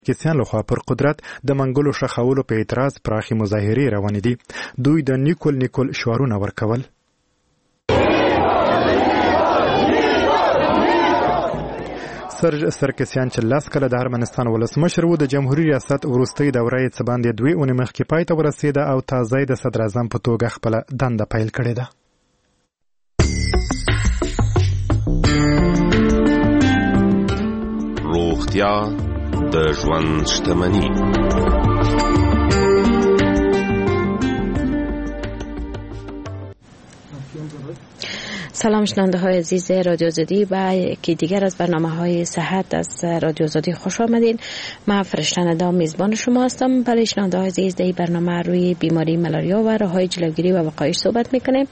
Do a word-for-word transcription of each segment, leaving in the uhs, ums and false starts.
کسیان لخوا پر قدرت د منګلو شخولو په اعتراض پراخي مظاهرې روانې دي. دوی د نیکول نیکول شعارونه ورکول. سرج سرکسیان چې لاس کله د ارمنستان ولسمشر و د جمهوریت ریاست وروستۍ دوره یې څه باندې دوی اونۍ مخکې پای ته ورسېده او تازه د صدر اعظم په توګه خپله دنده پیل کړې ده. روغتیا د ژوند شتمني. سلام شنونده های عزیز رادیو آزادی و یکی دیگر از برنامه های صحت از رادیو آزادی خوش آمدین. من فرشته ندا میزبان شما هستم. برای شنونده های عزیز در این برنامه روی بیماری ملاریا و راه‌های جلوگیری و وقایعش صحبت میکنیم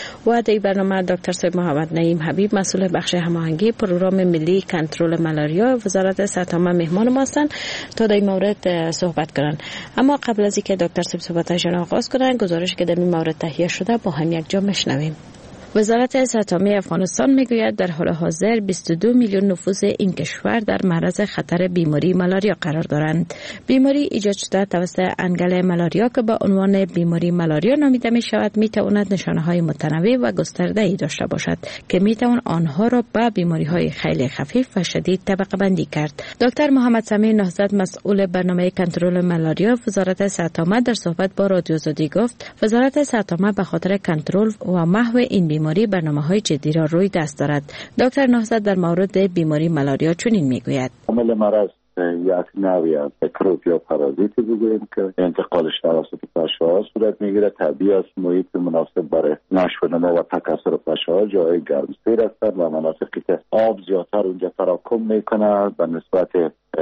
و در این برنامه دکتر صاحب محمد نعیم حبیب مسئول بخش هماهنگی پروگرام ملی کنترل ملاریا وزارت صحت عامه مهمان ما هستند تا در این مورد صحبت کنن. اما قبل از اینکه دکتر صاحب صحبتشون آغاز کنن گزارش که در این مورد تهیه شده با هم یک جا میشنویم. وزارت صحت عامه افغانستان میگوید در حال حاضر بیست و دو میلیون نفوس این کشور در معرض خطر بیماری ملاریا قرار دارند. بیماری ایجاد شده توسط انگل ملاریا که با عنوان بیماری ملاریا نامیده می شود می تواند نشانه های متنوع و گسترده ای داشته باشد که می توان آنها را به بیماری های خیلی خفیف و شدید طبقه بندی کرد. دکتر محمد سمیع نهضت مسئول برنامه کنترل ملاریا وزارت صحت عامه در صحبت با رادیو آزادی گفت وزارت صحت عامه به خاطر کنترل و محو این بیماری برنامه‌های جدی را روی دست دارد. دکتر نهضت در مورد بیماری ملاریا چنین میگوید: عامل مرض یک نوعی از میکروب یا پارازیتی بگوییم که انتقالش توسط پشه‌ها صورت میگیره. طبیعی است محیط مناسب برای نشو و نما و تکثر پشه‌ها جای گرمسیر هستند و مناطقی که آب زیادتر اونجا تراکم میکنه به نسبت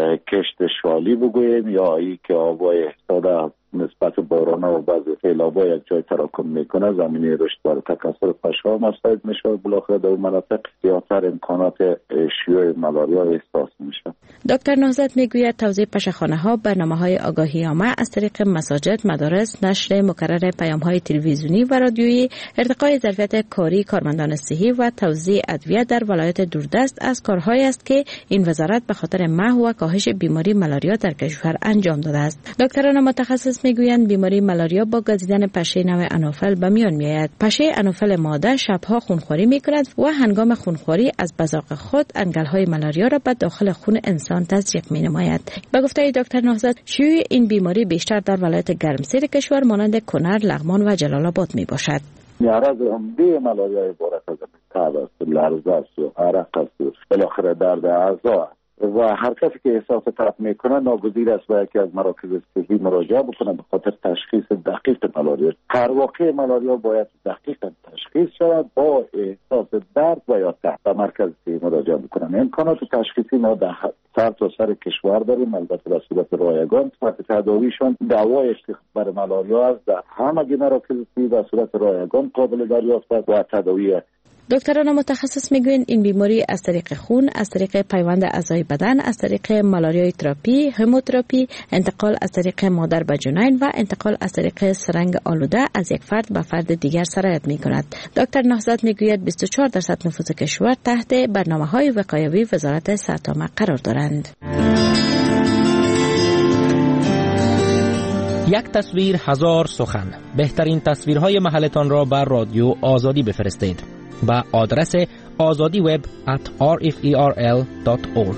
کشت شالی بگوییم یا ای که آبای احساده نسبت باران و بعضی سیلاب‌ها یک جای تراکم میکنه زمینه رشد برای تکثر پشه‌ها مساعد میشه و بالاخره در اون مناطق زیادتر امکانات شیوع ملاریا احساس میشه. دکتر نهضت میگوید توزیع پشه‌خانه‌ها، برنامه‌های آگاهی عامه از طریق مساجد، مدارس، نشر مکرر پیام‌های تلویزیونی و رادیویی، ارتقای ظرفیت کاری کارمندان صحی و توزیع ادویه در ولایت دوردست از کارهایی است که این وزارت به خاطر محو و کاهش بیماری ملاریا در کشور انجام داده است. دکتران متخصص میگویند بیماری ملاریا با گزیدن پشه نوع انوفل به میان میآید. پشه انوفل ماده شبها خونخواری میکند و هنگام خونخواری از بزاق خود انگل‌های ملاریا را به داخل خون انسان تزریق مینماید. به گفته دکتر نهضت شیوع این بیماری بیشتر در ولایت گرمسیر کشور مانند کنر، لغمان و جلال آباد میباشد. معرض عمده ملاریا عبارت از تب است، لرزه است و عرق است و بالاخره درد اعضا و هر کسی که احساس تب میکنه ناگزیر است به یکی از مراکز صحی مراجعه بکنه به خاطر تشخیص دقیق ملاریا. هر واقع ملاریا باید دقیقاً تشخیص شود با احساس درد و یا تب به مرکز صحی مراجعه بکنن. امکانات تشخیصی ما در سر تا سر کشور داریم، البته به صورت رایگان. صورت تداویشان دوای برای ملاریا است در همه مراکز صحی به صورت رایگان قابل دریافت است و تداوی. دکتران متخصص میگویند این بیماری از طریق خون، از طریق پیوند اعضای بدن، از طریق مالاریای تراپی، هموتراپی، انتقال از طریق مادر به جنین و انتقال از طریق سرنگ آلوده از یک فرد به فرد دیگر سرایت میکند. دکتر نهضت میگوید بیست و چهار درصد نفوس کشور تحت برنامه‌های وقایوی وزارت صحت عامه قرار دارند. یک تصویر هزار سخن. بهترین تصویرهای محلتان را بر رادیو آزادی بفرستید با آدرس azadi web at r f e r l dot org.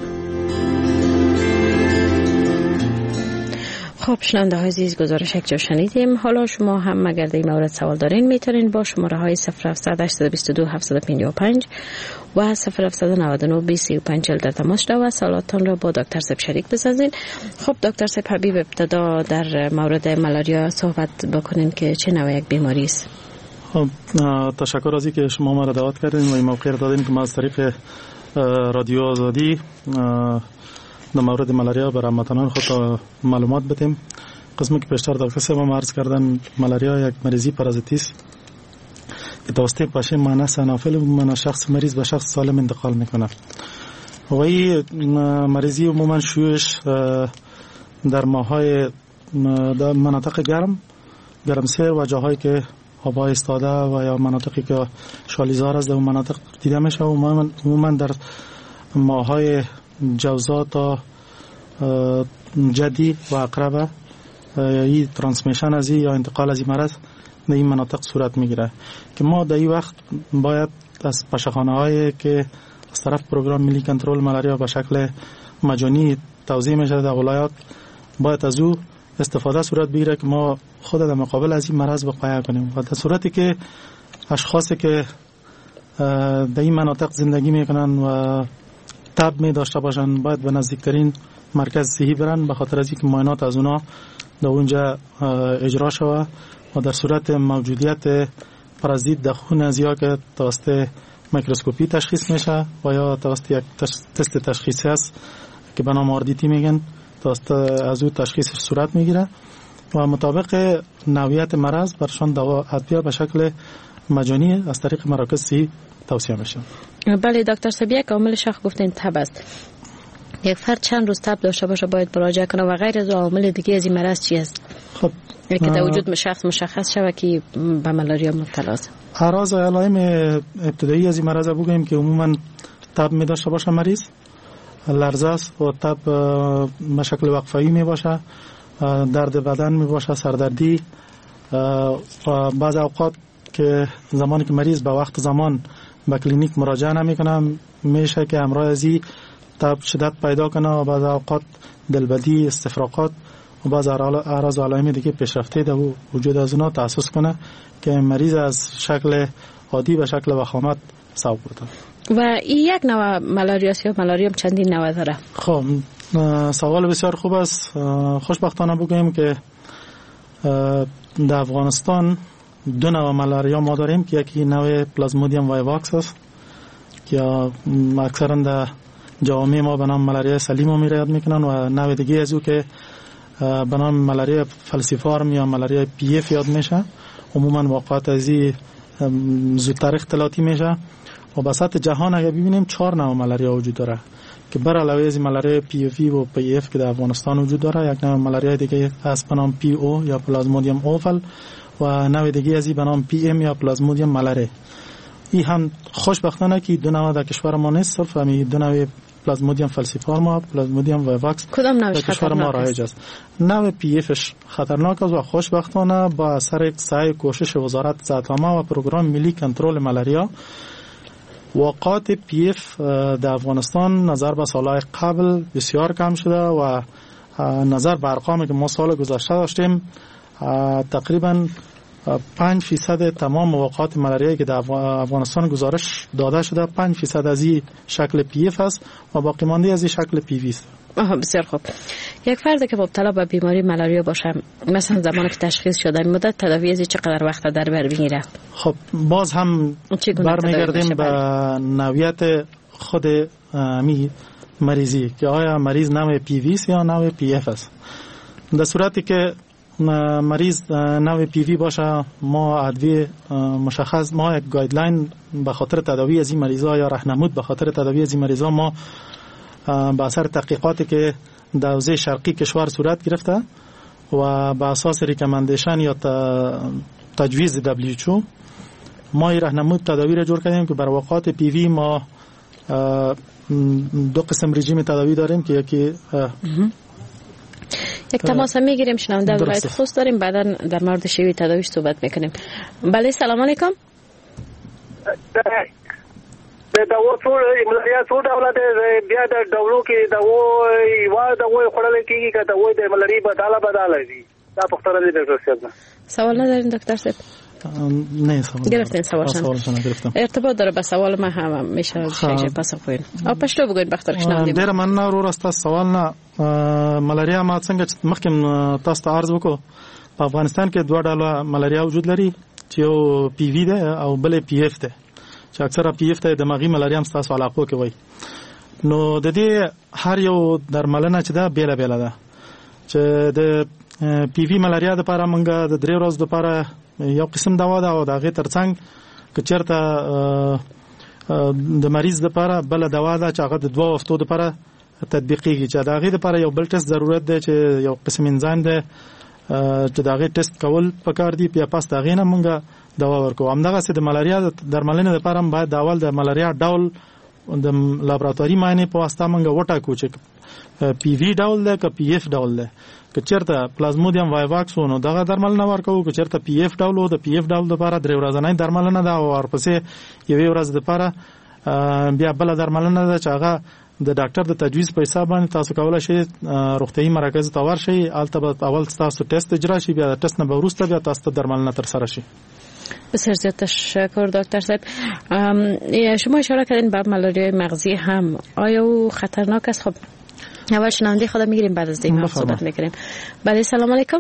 خب شنونده های عزیز گزارش یک جا شنیدیم. حالا شما هم اگر در این مورد سوال دارین میتونین با شماره های صفر هفتصد هشتصد و بیست و دو هفتصد و پنجاه و پنج و صفر هفتصد و نود و نه بیست و پنج در تماس شد و سوالاتتان را با دکتر صاحب شریک بسازین. خب دکتر صاحب حبیب ابتدا در مورد ملاریا صحبت بکنین که چه نوع یک بیماری است. خب تشکر از اینکه شما ما را دعوت کردین و این موقع را دادین که ما از طریق رادیو آزادی در مورد ملاریا برای هموطنان خود معلومات بدیم. قسمی که پیشتر دکتر صاحب ما عرض کردن ملاریا یک مریضی پارازیتی است که توسط پشه مانس انوفل من شخص مریض به شخص سالم انتقال میکنه و این مریضی عموما شیوعش در ماهای در مناطق گرم گرمسیر و جاهایی که هوا ایستاده و یا مناطقی که شالیزار است در اون مناطق دیده میشه. عموما در ماهای جوزا تا جدی و اقرب این ترانسمیشن از یا انتقال از این مرض در این مناطق صورت میگیره که ما در این وقت باید از پشخانه هایی که از طرف پروگرام ملی کنترل ملاریا به شکل مجانی توزیع میشه در ولایات باید از او استفاده صورت بگیره که ما خود در مقابل از این مرض وقایع کنیم و در صورتی که اشخاصی که در این مناطق زندگی میکنن و تب می داشته باشن باید به نزدیکترین مرکز صحی برن به خاطر از اینکه معاینات از اونا در اونجا اجرا شوه و در صورت موجودیت پارازیت در خون از یا که توسط میکروسکوپی تشخیص میشه و یا توسط یک تست تشخیصی است که به نام آردیتی میگن توسط از او تشخیص صورت میگیره و مطابق نوعیت مرض برشان دوا ادویه به شکل مجانی از طریق مراکز صحی توصیه میشه. بله دکتر صاحب، یک عامل شاخ گفتین تب است. یک فرد چند روز تب داشته باشه باید مراجعه کنه و غیر از عوامل دیگه از این مرض چی است؟ خب که در وجود شخص مشخص شوه که به ملاریا مبتلا است. اعراض و علائم ابتدایی از این مرض بگوییم که عموما تب می داشته باشه مریض، لرزه است و تب به شکل وقفه‌ای می باشه، درد بدن می باشه، سردردی و بعض اوقات که زمانی که مریض به وقت زمان به کلینیک مراجعه نمیکنه میشه که همراه از این تب شدت پیدا کنه و بعض اوقات دلبدی، استفراغات و بعض اعراض و علائم دیگه پیشرفته در وجود از اونا تأسس کنه که مریض از شکل عادی به شکل وخامت صعب بوده. و این یک نوع ملاریا است یا ملاریا هم چندین نوع داره؟ خب سوال بسیار خوب است. خوشبختانه بگویم که در افغانستان دو نوع ملاریا ما داریم که یکی نوع پلازمودیوم وایواکس است که اکثرا در جوامع ما به نام ملاریا سلیم می یاد میکنن و نوع دیگه از او که به نام ملاریا فلسیفارم یا ملاریا پی اف یاد میشه. عموما واقعات ازی زودتر اختلاطی میشه و به سطح جهان اگر ببینیم چهار نوع ملاریا وجود داره که بر علاوه از ملاریا پی اف و پی اف که در افغانستان وجود داره یک نوع ملاریا دیگه هست به نام پی او یا پلازمودیوم اوفل و نوع دیگه ازی به نام پی ام یا پلازمودیوم ملاره. این هم خوشبختانه که دو نوع در کشور ما نیست، صرف همین دو نوع پلازمودیوم فلسیفارم و پلازمودیوم وایواکس کدام نوعش کشور ما رایج است. نوع پی افش خطرناک است و خوشبختانه با اثر سعی کوشش وزارت صحت عامه و پروگرام ملی کنترل ملاریا واقعات پی اف در افغانستان نظر به سالهای قبل بسیار کم شده و نظر به ارقامی که ما سال گذشته داشتیم تقریبا پنج فیصد تمام واقعات ملاریایی که در افغانستان گزارش داده شده پنج فیصد از این شکل پی اف است و باقی مانده از این شکل پی وی است. آها بسیار خوب. یک فرد که مبتلا به بیماری ملاریا باشه مثلا زمانی که تشخیص شده مدت تداوی از چقدر وقت در بر میگیره؟ خب باز هم برمیگردیم به نوعیت خود می مریضی که آیا مریض نوع پی وی است یا نوع پی اف است. در صورتی که مریض نوع پی وی باشه ما ادویه مشخص ما یک گایدلاین به خاطر تداوی از این مریضا یا راهنمود به خاطر تداوی از این مریضا ما با اثر تحقیقاتی که در حوزه شرقی کشور صورت گرفته و با اساس ریکامندیشن یا تجویز دبلیو اچ او ما این راهنمود تداوی را جور کردیم که بر واقعات پی وی ما دو قسم رژیم تداوی داریم که یکی یک تماس میگیریم شنونده ولایت خوست داریم بعدا در مورد شیوه تداویش صحبت میکنیم. بله سلام علیکم. د دوا ټول ملاریا ټول ډول د بیا د ډولو کې د و یو د و خړل کېږي که د و د ملاریا بداله بداله دي دا پختره دي ډاکټر صاحب. سوال ندارین دکتر صاحب؟ نه سوال گرفتین سوالشان ارتباط داره به سوال ما هم میشه شیشه پاسخ بدین او پښتو وګورئ بختر شنو ډیر مننه ورور است سوال نه ملاریا ما څنګه مخکې تاسو ته عرض وکړو په افغانستان کې دوه ډوله ملاریا وجود لري چې یو پی وی ده او بل پی اف ده چې اکثره پی اف ته دماغي ملاریا هم تاسو علاقو کې وای نو د دې هر یو درملنه چې ده بیل بیل ده چې د پی وی ملاریا د لپاره مونږه د درې ورځې لپاره یو قسم دوا ده او د هغې ترڅنګ که چېرته د مریض لپاره بله دوا ده چې هغه د دوه هفتو لپاره تطبیقېږي چې د هغې لپاره یو بل ټیسټ ضرورت دی چې یو قسم انزایم دی چې د هغې ټیسټ کول پکار دي بیا پس د هغې نه مونږ دوا ورکوو. همدغسې د ملاریا د درملنې لپاره هم باید د اول د ملاریا ډول د لابراتواري معاینې په واسطه مونږ وټاکو چې پی وی ډول ده که پی اف ډول ده. که چیرته پلازمودیم وایواکس نو دغه درملنه ورکوو، که چیرته پی اف ډول د پی اف ډول لپاره درې ورځې درملنه ده او ورپسې یوې ورځې لپاره بیا بل درملنه ده چې هغه د ډاکټر د تجویز په حساب باندې تاسو کولای شئ روغتیايي مرکز ته ورشئ. هلته به اول تاسو ټیسټ اجرا شي، بیا د ټیسټ نه به وروسته بیا تاسو ته درملنه ترسره شي. بسیار زیاد تشکر دکتر صاحب. شما اشاره کردین به ملاریای مغزی هم، آیا او خطرناک است؟ خب اول شنونده خدا میگیریم بعد از دیگه صحبت میکنیم. بله سلام علیکم.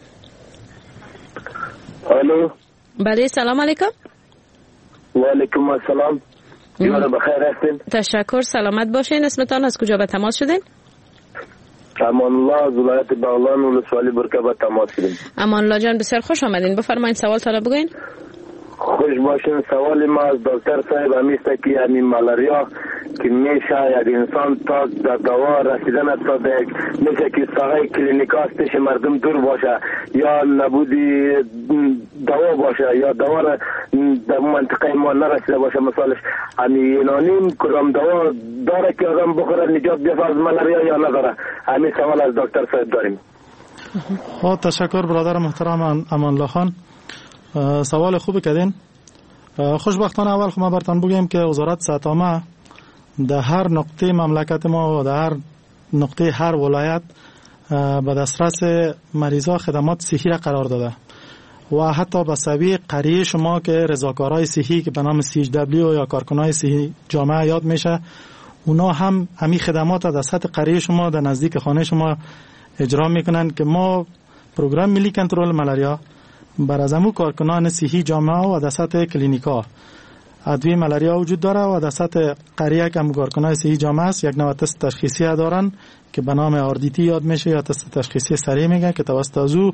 الو. بله سلام علیکم. و علیکم السلام. یارو بخیر هستین؟ تشکر، سلامت باشین. اسمتان از کجا به تماس شدین؟ امان الله از ولایت بغلان ولسوالی برکه به تماس شدیم. امان الله جان بسیار خوش آمدین. بفرمایید سوال تا بگوین. خوش باشین. سوال ما از دکتر صاحب همیسته که همین ملاریا که میشه یک انسان تا در دوا رسیدن تا یک میشه که ساقه کلینیکاستش مردم دور باشه یا نبودی دوا باشه یا دوا در منطقه ما نرسیده باشه. مثالش همین یونانی کدام دوا داره که آدم بخوره نجات بیفته از ملاریا یا نداره؟ همین سوال از دکتر صاحب داریم. ها تشکر برادر محترم امان الله خان، سوال خوب کردین. خوشبختانه اول خو ما برتان بگیم که وزارت صحت عامه در هر نقطه مملکت ما و در هر نقطه هر ولایت به دسترس مریضا خدمات صحی را قرار داده و حتی به سوی قریه شما که رضاکارهای صحی که به نام سی اچ دبلیو یا کارکنای صحی جامعه یاد میشه، اونا هم همین خدمات در سطح قریه شما در نزدیک خانه شما اجرا میکنن که ما پروگرام ملی کنترل ملاریا بر از امو کارکنان صحی جامعه و در سطح کلینیکا ادویه ملاریا وجود داره و در سطح قریه که کارکنان صحی جامعه است یک نوع تست تشخیصی دارن که به نام آر دی تی یاد میشه یا تست تشخیصی سریع میگن که توسط ازو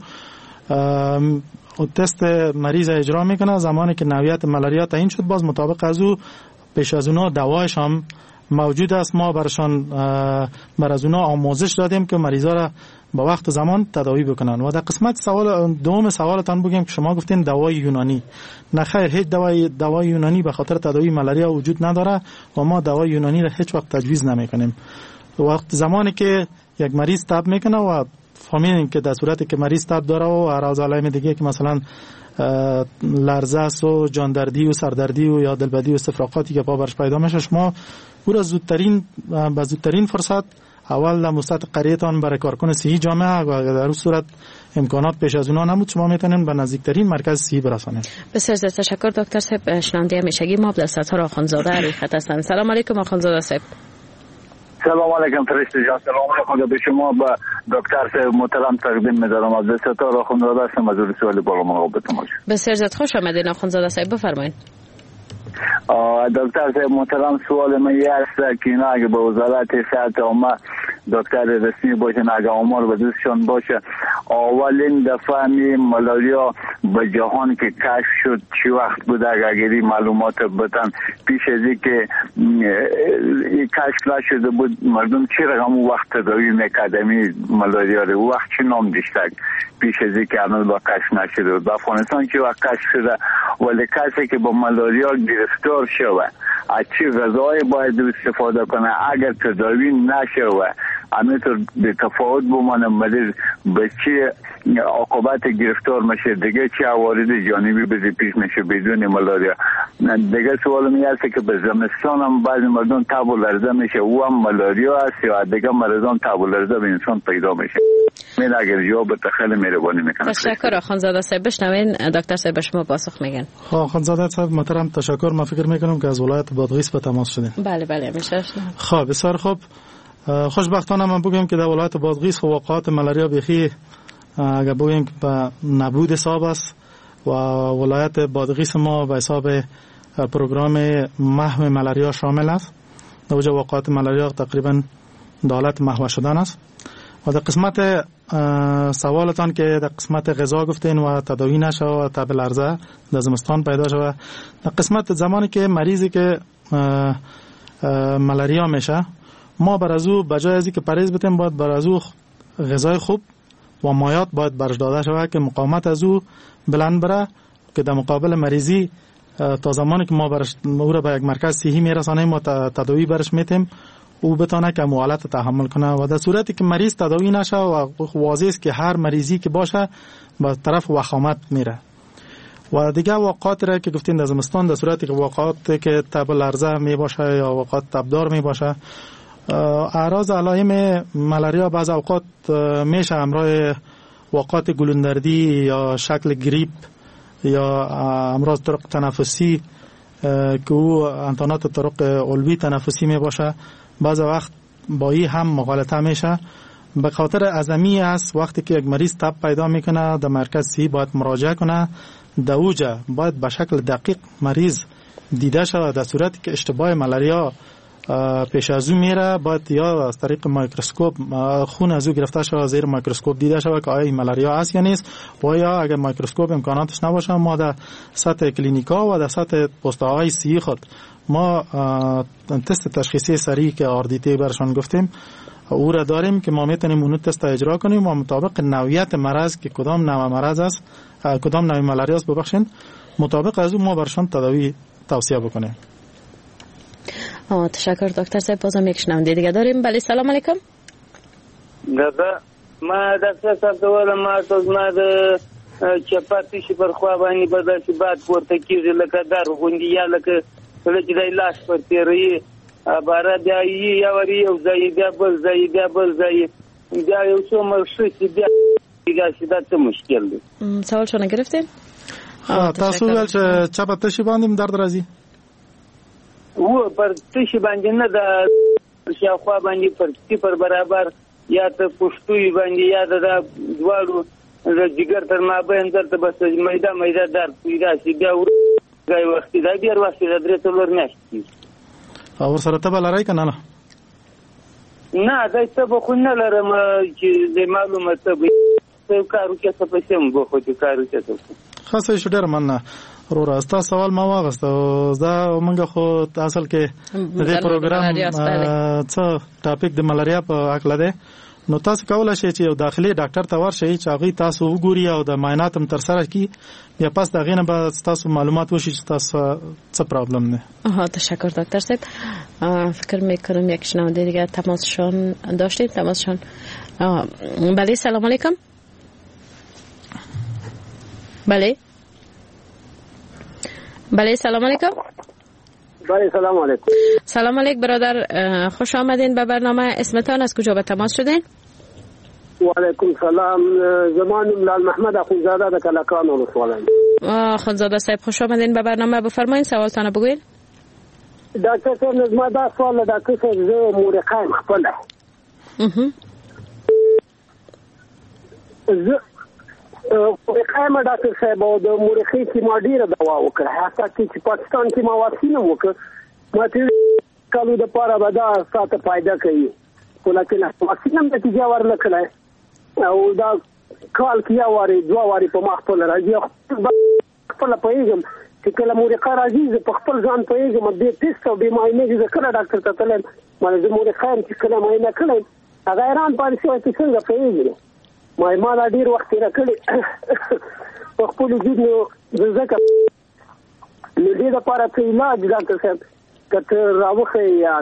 تست مریض اجرا میکنه. زمانی که نوعیت ملاریا تعیین شد باز مطابق ازو پیش از اونا دوایش هم موجود است. ما برشان بر از اونا آموزش دادیم که مریضا را با وقت و زمان تداوی بکنن. و در قسمت سوال دوم سوالتان بگم که شما گفتین دوای یونانی. نه خیر، هیچ دوای دوای یونانی به خاطر تداوی ملاریا وجود نداره و ما دوای یونانی را هیچ وقت تجویز نمیکنیم. وقت زمانی که یک مریض تب میکنه و فهمیدیم که در صورتی که مریض تب داره و اعراض علائم دیگه که مثلا لرزه است و جاندردی و سردردی و یا دلبدی و استفراغاتی که پا برش پیدا میشه، شما او را زودترین به زودترین فرصت اول در مستط قریه‌تان برای کارکن صحی جامعه و در اون صورت امکانات پیش از اونها نمود شما میتونین به نزدیکترین مرکز صحی برسانید. بسیار تشکر دکتر صاحب. شنونده همیشگی ما عبدالستار آخوندزاده علی خط هستند. سلام علیکم آخوندزاده صاحب. سلام علیکم فرشته جان. سلام علیکم به شما با دکتر صاحب محترم تقدیم می‌دارم. عبدالستار آخوندزاده هستم از ولسوالی بغلان. بسیار زیاد خوش آمدین آخوندزاده صاحب، بفرمایید. دکتر صاحب محترم سوال من یه است که اینا اگه به وزارت صحت عامه دکتر رسمی باشن، اگه آمار به دستشان باشه، اولین دفعه می ملاریا به جهان که کشف شد چی وقت بود؟ اگه معلومات بتن پیش از اینکه کشف نشده بود مردم چی رقم وقت تداوی میکردمی ملاریا رو؟ وقت چی نام داشتک پیش از اینکه عمل با کشف نشده بود؟ به افغانستان چی وقت کشف شده؟ ولی کسی که با ملاریا گرفتار شوه از چی غذای باید استفاده کنه اگر تداوی نشوه؟ همینطور به تفاوت بمانه مریض به چی عاقبت گرفتار میشه، دیگه چی عوارض جانبی بده پیش میشه بدون ملاریا. دیگه سوال می هست که به زمستان هم بعضی مردم تب و لرزه میشه، او هم ملاریا است یا دیگه مریضان تب و لرزه به انسان پیدا میشه؟ من اگر جواب خیلی مهربانی میکنم. تشکر آخوندزاده صاحب. بشنوین دکتر صاحب شما پاسخ میگن. آخوندزاده صاحب محترم تشکر. من فکر میکنم که از ولایت بادغیس به تماس شدین. بله بله میشه. خب بسیار خوب. خوشبختانه من بگم که در ولایت بادغیس واقعات ملاریا بخی اگر بگیم که به نبود حساب است و ولایت بادغیس ما به حساب پروگرام محو ملاریا شامل است. در وجه واقعات ملاریا تقریبا دولت محو شدن است. و در قسمت سوالتان که در قسمت غذا گفتین و تداوی نشه و تب لرزه در زمستان پیدا شده، در قسمت زمانی که مریضی که ملاریا میشه ما بر از او بجای ازی که پرهیز بتیم باید بر از او غذای خوب و مایات باید برش داده شود که مقاومت از او بلند بره که در مقابل مریضی تا زمانی که ما برش او را به یک مرکز صحی میرسانیم و تداوی برش میتیم او بتونه که موالات تحمل کنه و در صورتی که مریض تداوی نشه و واضح است که هر مریضی که باشه به طرف وخامت میره. و دیگه واقعات را که گفتین در زمستان در صورتی که واقعات که تب لرزه می باشه یا واقعات تبدار می باشه، اعراض علائم ملاریا بعض اوقات میشه همراه واقعات گلوندردی یا شکل گریپ یا امراض طرق تنفسی که او انتانات طرق علوی تنفسی می باشه. بعض وقت با این هم مغالطه میشه. به خاطر عظمی است وقتی که یک مریض تب پیدا میکنه در مرکز صحی باید مراجعه کنه. در اوجه باید به شکل دقیق مریض دیده شود. در صورتی که اشتباه ملاریا پیش از او میره باید یا از طریق میکروسکوپ خون از او گرفته شود، زیر میکروسکوپ دیده شود که آیا ملاریا است یا نیست، و یا اگر میکروسکوپ امکاناتش نباشه ما در سطح کلینیکا و در سطح پست‌های صحی خود ما تست تشخیصی سریع که آر دی تی برشان گفتیم او را داریم که ما میتونیم اون تست اجرا کنیم و مطابق نوعیت مرض که کدام نوع مرض است، کدام نوع ملاریا است ببخشید، مطابق از اون ما برشان تداوی توصیه بکنیم. آه تشکر دکتر صاحب. بازم یک شنونده دیگه داریم. بله سلام علیکم. دادا ما دکتر صاحب ته ویل ما تاسو ما د چپاتی شي پر خوا باندې به داسې باد پورته کېږي لکه در غوندې یا لکه کله چې دی لاس پر تېروي باره بیا یې یا وري یو ځای بیا بل ځای بیا بل ځای بیا یو څو مرشي بیا داسې دا څه مشکل دی. سوال شو نگرفتین؟ تاسو ویل چې چپه تشي باندې درد راځي؟ و پر تشي باندې نه د شاوخوا باندې پر صفر برابر یا ته پښتوي باندې یا د دواړو د جګر تر مابین درته بس میدا میدا درد پیدا شي بیا ورځي وخت دا بیا وخت د درې څلور میاشتې او سره ته بلای کنه نه نه دا څه به خو نه لرم چې معلومه څه به کارو کې څه په سم به خو چې کارو کې څه خاصه شو ډیر مننه رو راستا سوال ما واغست دا موږ خو اصل کې د پروګرام څه ټاپک د ملاریا په اړه ده، نو تاسو کولای شئ چې یو داخلي ډاکټر ته ورشئ چې هغه تاسو وګوري او د معاینات هم تر سره کړي، بیا پس دا غینه به تاسو معلومات وشي چې تاسو څه پرابلم نه. آها تشکر دکتر صاحب. فکر میکنم یک شنونده دیگه تماسشون داشتید. تماسشون بله سلام علیکم. بله بله سلام علیکم. بله سلام علیکم. سلام علیکم برادر، خوش آمدین به برنامه. اسمتان از کجا به تماس شدین؟ و علیکم سلام. زمان لال محمد اخونزاده د کلکان ولسوالۍ. اخونزاده صاحب خوش آمدین به برنامه. بفرمایید سوالتان بگوین. ډاکټر صاحب نظم دا سوال د ډاکټر زه مورخایم خپل. اها. زه مورخایم ډاکټر صاحب او د مورخي کې ما ډیره دوا وکړه، حتی چې پاکستان کې ما واکسین وکړ، ما ته کالو د پاره به دا ساته فائدہ کوي، ولکه واکسین هم نتیجه ورنکړه او دا کال کې یا واري دوا واري په ما خپل راځي خپل پیغام چې کله مورخه راځي په خپل ځان پیغام دې ټیسټ او به معاینه چې کله ډاکټر ته تلم مله د مورخه چې کله معاینه کړم هغه ایران پاره شو چې څنګه پیغام ما ما دا ډیر وخت راکړي په خپل ځینو ځکه نو دې لپاره ته علاج ډاکټر صاحب کته راوخه یا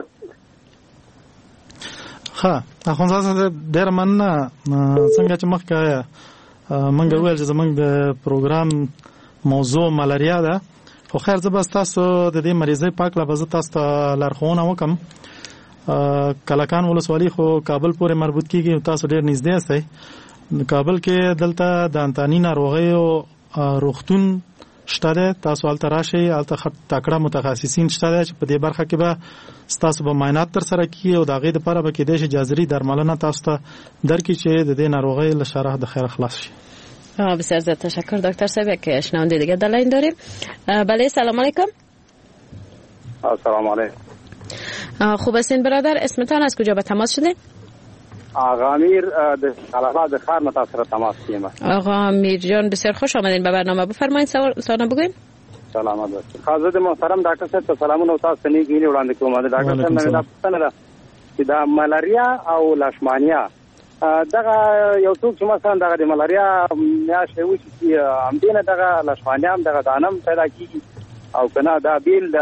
ها اخونزاده ډیر مننه. څنګه چې مخکې مونږ ویل چې زمونږ د پروګرام موضوع ملاریا ده، خو خیر زه بس تاسو د دې مریضۍ پاک لا بز تاسو لارښوونه وکم. کلکان ولسوالۍ خو کابل پورې مربوط کیږي، تاسو ډیر نږدې یاستئ. کابل کې دلته د انتانی ناروغیو روغتون شته ده، تاسو هلته راشئ، هلته تکړه متخصصین شته ده چې په دې برخه کې به ستاسو به معاینات تر سره کړي او د هغې دپاره به کېدای شي جذري درملنه تاسو ته درکړي چې د دې ناروغۍ له شره د خیره خلاص شي. بسیار زیاد تشکر دکتر صاحب. یک شنونده دیگه در لاین داریم. بله سلام علیکم. سلام علیکم. خوب هستین برادر، اسمتان از کجا به تماس شدین؟ آقا امیر د الهاباد خار متاثر تماس کیم. آقا امیر جان بسیار خوش آمدین به برنامه. بفرمایید سوالتان بگوین. سلامت باشید. حضرت محترم ډاکټر صاحب سلامونه تاسو نه غوښنه وړاندې کوم. دا ډاکټر صاحب نه دا پوښتنه ده چې دا ملاریا او لاشمانیا دغه یو څوک چې مثلا دغه د ملاریا میاشتې وشي چې هم دینه دغه لاشمانیا هم دغه دانم پیدا کیږي او کنه دا بیل ده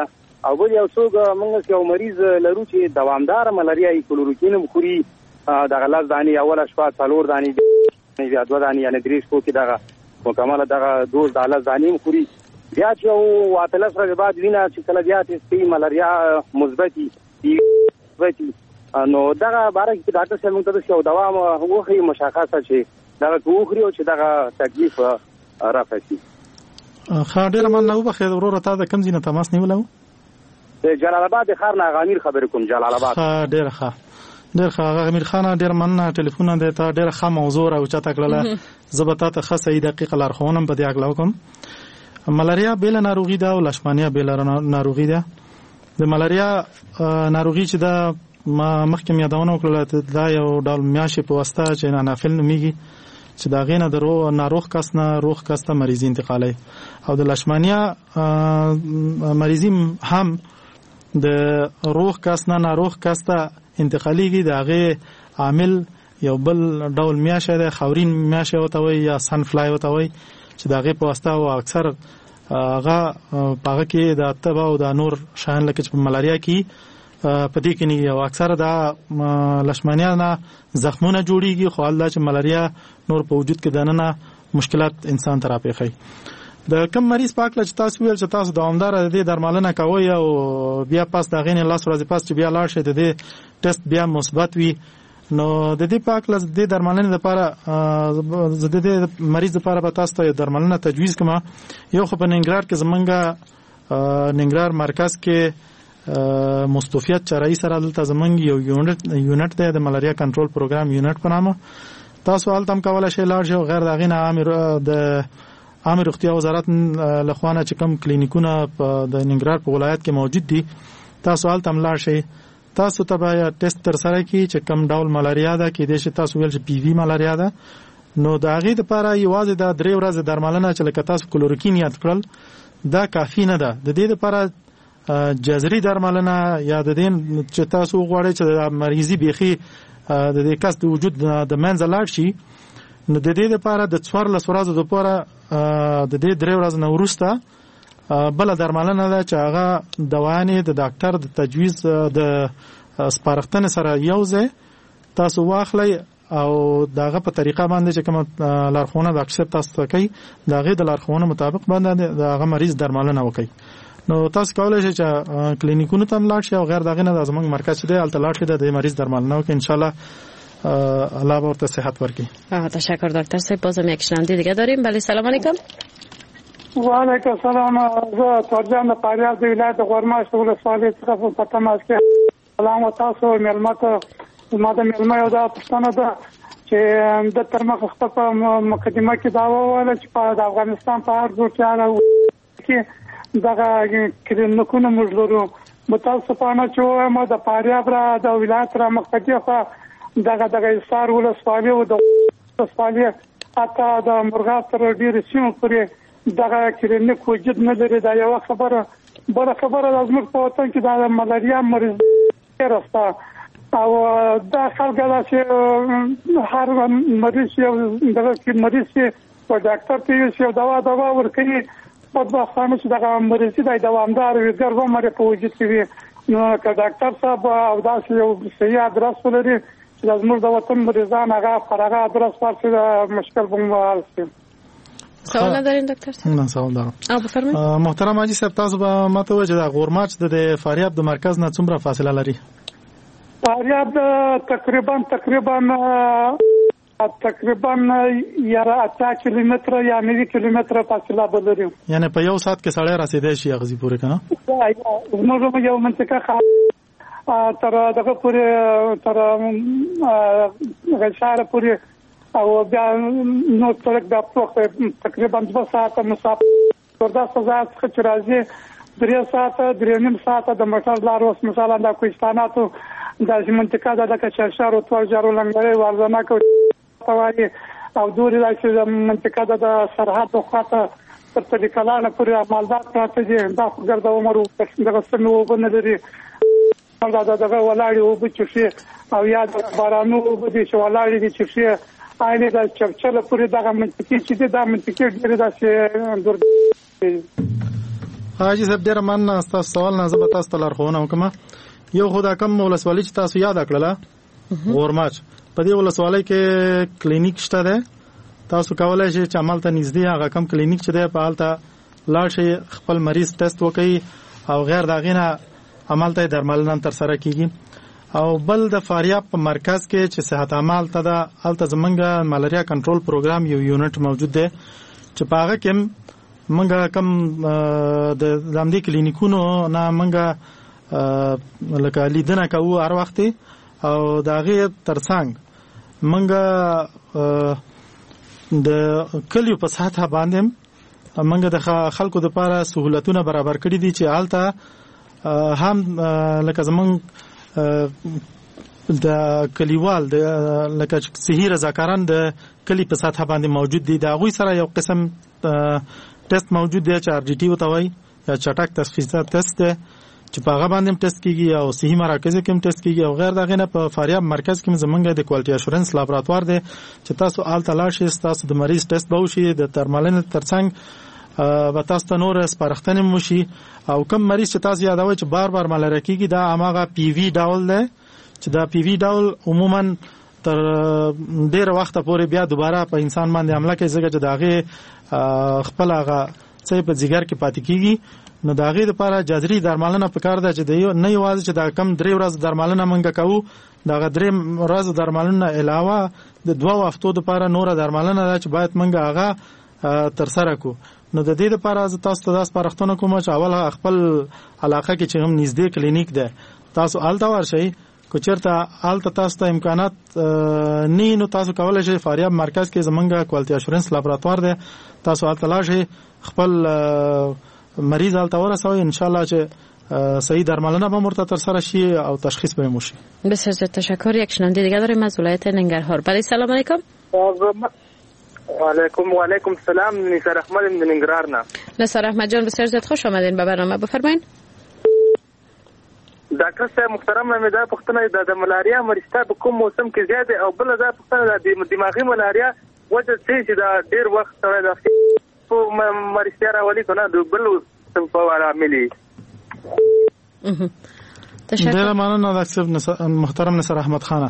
او بل یو څوک موږ یو مریض لرو چې دوامدار ملاریا ای کلوروکین مخوري دغه لاس دانی اوله شپه څلور دانی بیا دوه دانی یعنی درې شپو کې دغه مکمل دغه دوز د لاس دانی مخوري بیا چې او اتلس ورځې بعد وینه چې کله بیا چې ملاریا مثبتي مثبتي نو دغه باره کې ډاکټر صاحب موږ ته یو دوا وخی مشخصه چې دغه کوخري او چې دغه تکلیف رافي خا ډیر مننه وبخیر وروره تا د کم زینه تماس نیولو د جلال آباد ښار نه غامیر خبر کوم جلال آباد ها ډیر ښه ډیر ښه غامیر خان ډیر مننه ټلیفون د تا ډیر ښه موضوع او چاته کړله زبتا ته ښه صحیح دقیق لارښوونه په دې اګلو کوم ملاریا بیل ناروغي ده او لشمانیا بیل ناروغي ده د ملاریا ناروغي چې دا مخکې یادونه وکړه دا یو ډول میاشې په واسطه چې انافیل نومیږي چې دا غینه درو ناروغ کس نه روغ کس ته مریضي انتقالي او د لشمانیا مریضي هم د روغ کس نه ناروغ کس ته انتقاليږي دا غي عامل یو بل ډول میاشه ده خاورین میاشه وته وي یا سن فلای وته وي چې دا غي په واسطه او اکثر هغه پاګه کې د تبا او د نور شان لکه چې ملاریا کې پدې کې نه او اکثر دا لشمانیا نه زخمونه جوړيږي خو الله چې ملاریا نور په وجود کې دننه مشکلات انسان ته راپېخي د کم مریض پاک لچ تاسو ویل چې تاسو دوامدار د درملنه کوي او بیا پاس د غین لاس ورځې پاس چې بیا لاړ شي د دې ټیسټ بیا مثبت وي نو د دې پاک لچ د درملنې لپاره د دې مریض لپاره به تاسو ته درملنه تجویز کما یو خو په ننګرهار کې زمونږه ننګرهار مرکز کې مستوفیت چرای سره دلته زمونږ یو یونټ یونټ دی د ملاریا کنټرول پروګرام یونټ په نامه تاسو التم کولای شئ لاړ شئ غیر دغه نه امر د امر روغتیا وزارت لخوانه چې کوم کلینیکونه د ننګرهار په ولایت کې موجود دي تاسو التم لاړ شئ تاسو ته به ټیسټ تر سره کی چې کوم ډول ملاریا ده کې د تاسو ویل چې پی وی ملاریا ده نو د هغه لپاره یوازې د درې ورځې درملنه چې لکه تاسو کلوروکین یاد کړل دا کافی نه ده د دې لپاره جذري درملنه یا د دین چې تاسو غواړئ چې د مریضي بيخي د دې کس د وجود د منځ لاړ شي نو د دې لپاره د څوار لسورازو لپاره د دې درې ورځې نه وروسته بل درملنه ده چې هغه دوانې د ډاکټر د تجویز د سپارښتنې سره یوځای تاسو واخلئ او داغه په طریقه باندې چې کوم لارښوونه ډاکټر تاسو کوي داغه د لارښوونه مطابق باندې داغه مریض درملنه وکړي نو تاسو کولای شئ چې کلینیکونو ته لاړ شئ او غیر دغه نه زموږ مرکز دی الته لاړ شئ د مریض درملنه وکړي ان شاء الله الله ورته صحت ورکړي. تشکر دکتر صاحب. بازم یک شنونده دیگه داریم. بله سلام علیکم. و علیکم السلام. زه ترجمه فاریاب د ولایت غورماشت ولسوالۍ څخه په تماس کې سلام تاسو ملمت ما د ملمه یو دا پښتنه ده چې د ترمخ خپل مقدمه کې دا وویل چې په افغانستان په هر ځای کې دغه کلینیکونه موږ لرو متاسفانه چې ما د فاریاب را د ولایت را مقصدی خو دغه دغه سار ولسوالۍ او د ولسوالۍ اته د مرغاب تر ډیر سیمه پورې دغه کلینیک وجود نه لري. دا یو خبره بل خبره د زموږ په وطن کې د ملاریا مریض راسته او دا خلک دا چې هر مریض یو دغه کې مریض په ډاکټر ته یو دوا دوا ورکړي په ځخانه چې دغه مریض دی دوامدار وي ګرځو مری په وجود کې وي نو که ډاکټر صاحب او دا یو صحیح ادرس ولري چې زموږ د وطن مریضان هغه فرغه ادرس ورته مشکل بموال شي. سوال دارین دکتر صاحب؟ نه سوال دارم. او بفرمایئ. محترم حاجی صاحب تاسو به ماته وایي چې د غورماچ د فاریاب د مرکز نه څومره فاصله لري؟ فاریاب تقریبا تقریبا تقریبا یاره اته کیلومتره یا نوي کیلومتره فاصله بلري. یعنی په یو ساعت کې سړی رسیدای شي غزي پورې کنه؟ زموږ یو منطقه تر دغه پورې تر غشاره پورې او بیا نو ترک د پروګ تقریبا دوه ساعته مسافت وردا سزا څخه راځي درې ساعته درې نیم ساعته د موټر لار اوس مثلا د کوهستاناتو د منطقه د کچرشار او توجارو لنګره ورزنه کوي او دوی د منطقه د سرحد خواته تر تلیکلانه پورې مالدار پراته دي دا ګرځو عمر دغه سمو وبنلري دا دغه ولاړی او بچشي او یاد بارانو وبدي چې ولاړی دي چې آینه د چرچله پورې دغه منطقه چې د منطقه ډیره داسې دور حاجی صاحب ډیر مننه تاسو سوال نه زه به تاسو ته لارښوونه وکړم. یو خو دا کم ولسوالي چې تاسو یاد کړله غورماچ، په دې ولسوالۍ کې کلینیک شته ده. تاسو کولای شئ چې عمل ته نږدې هغه کم کلینیک چې ده په هلته لاړ شئ، خپل مریض ټیسټ وکړئ او غیر د هغې نه عمل ته درملنه ترسره کیږي. او بل د فاریاب په مرکز کې چې صحت عامه ته ده، هلته زمونږ ملاریا کنټرول پروګرام یو یونټ موجود دی چې په هغه کې مونږ کم د همدې کلینیکونو نه مونږ لکه لیدنه کوو هر وخت، او د هغې ترڅنګ مونږ د کلیو په سطحه باندې مونږ د خلکو دپاره سهولتونه برابر کړي دي چې هلته هم لکه زمونږ د کلیوال د لکه صحي رضاکاران د کلی په سطحه باندې موجود دي. د هغوی سره یو قسم ټیسټ موجود دی چې آر ډي ټي ورته وایي، یا چټک تشخیصي ټیسټ دی چې په هغه باندې هم ټیسټ کیږي او صحي مراکزو کې هم ټیسټ کیږي. او غیر د هغې نه په فاریاب مرکز کې زمونږ د کوالټي اشورنس لابراتوار دی چې تاسو هلته لاړ شئ، تاسو د مریض ټیسټ به وشي، د درملنې ترڅنګ به تاسو ته نور سپارښتنې هم وشي. او کوم مریض چې تاسو یادوئ چې بار بار ملاریا کیږي، دا هماغه پی وي ډول دی چې دا پی وي ډول عموما تر ډېر وخته پورې بیا دوباره په انسان باندې حمله کوي، ځکه چې د هغې خپل هغه څه په ځیګر کې پاتې کیږي. نو د هغې دپاره جذري درملنه پکار ده چې نه یوازې چې دا کم درې ورځې درملنه موږ کوو، د هغه درې ورځو درملنه علاوه د دوه هفتو دپاره نوره درملنه ده چې باید موږ هغه ترسره کړو. نو د دې دپاره زه تاسو ته دا سپارښتنه کوم چې اول خپل علاقه کې چې هم نږدې کلینیک ده تاسو هلته ورشئ. که چېرته هلته تاسو ته امکانات نه نو تاسو کولی شئ فاریاب مرکز کې زمونږ کوالټي اشورنس لابراتوار دی، تاسو هلته لاړ شئ، خپل مریض هلته ورسوئ، انشاءالله چې صحیح درملنه به ورته ترسره شي او تشخیص به وشي. بسیار زیاد تشکر. یک شنونده دیگه داریم از ولایت ننگرهار. بله سلام علیکم. و علیکم و علیکم السلام. نصر احمد من ننگرهار نه. نصر احمد جان بسیار زیاد خوش آمدین به برنامه، بفرمایید. ډاکټر صاحب محترم، مې دا پوښتنه د ملاریا مریض په کوم موسم کې زیاده او بل دا پوښتنه د دماغي ملاریا وجه څه چې دا ډیر وخت سره د مریض راولي کنه د بل څه په اړه ملي. تشکر. ډیر مننه محترم نصر احمد خانه.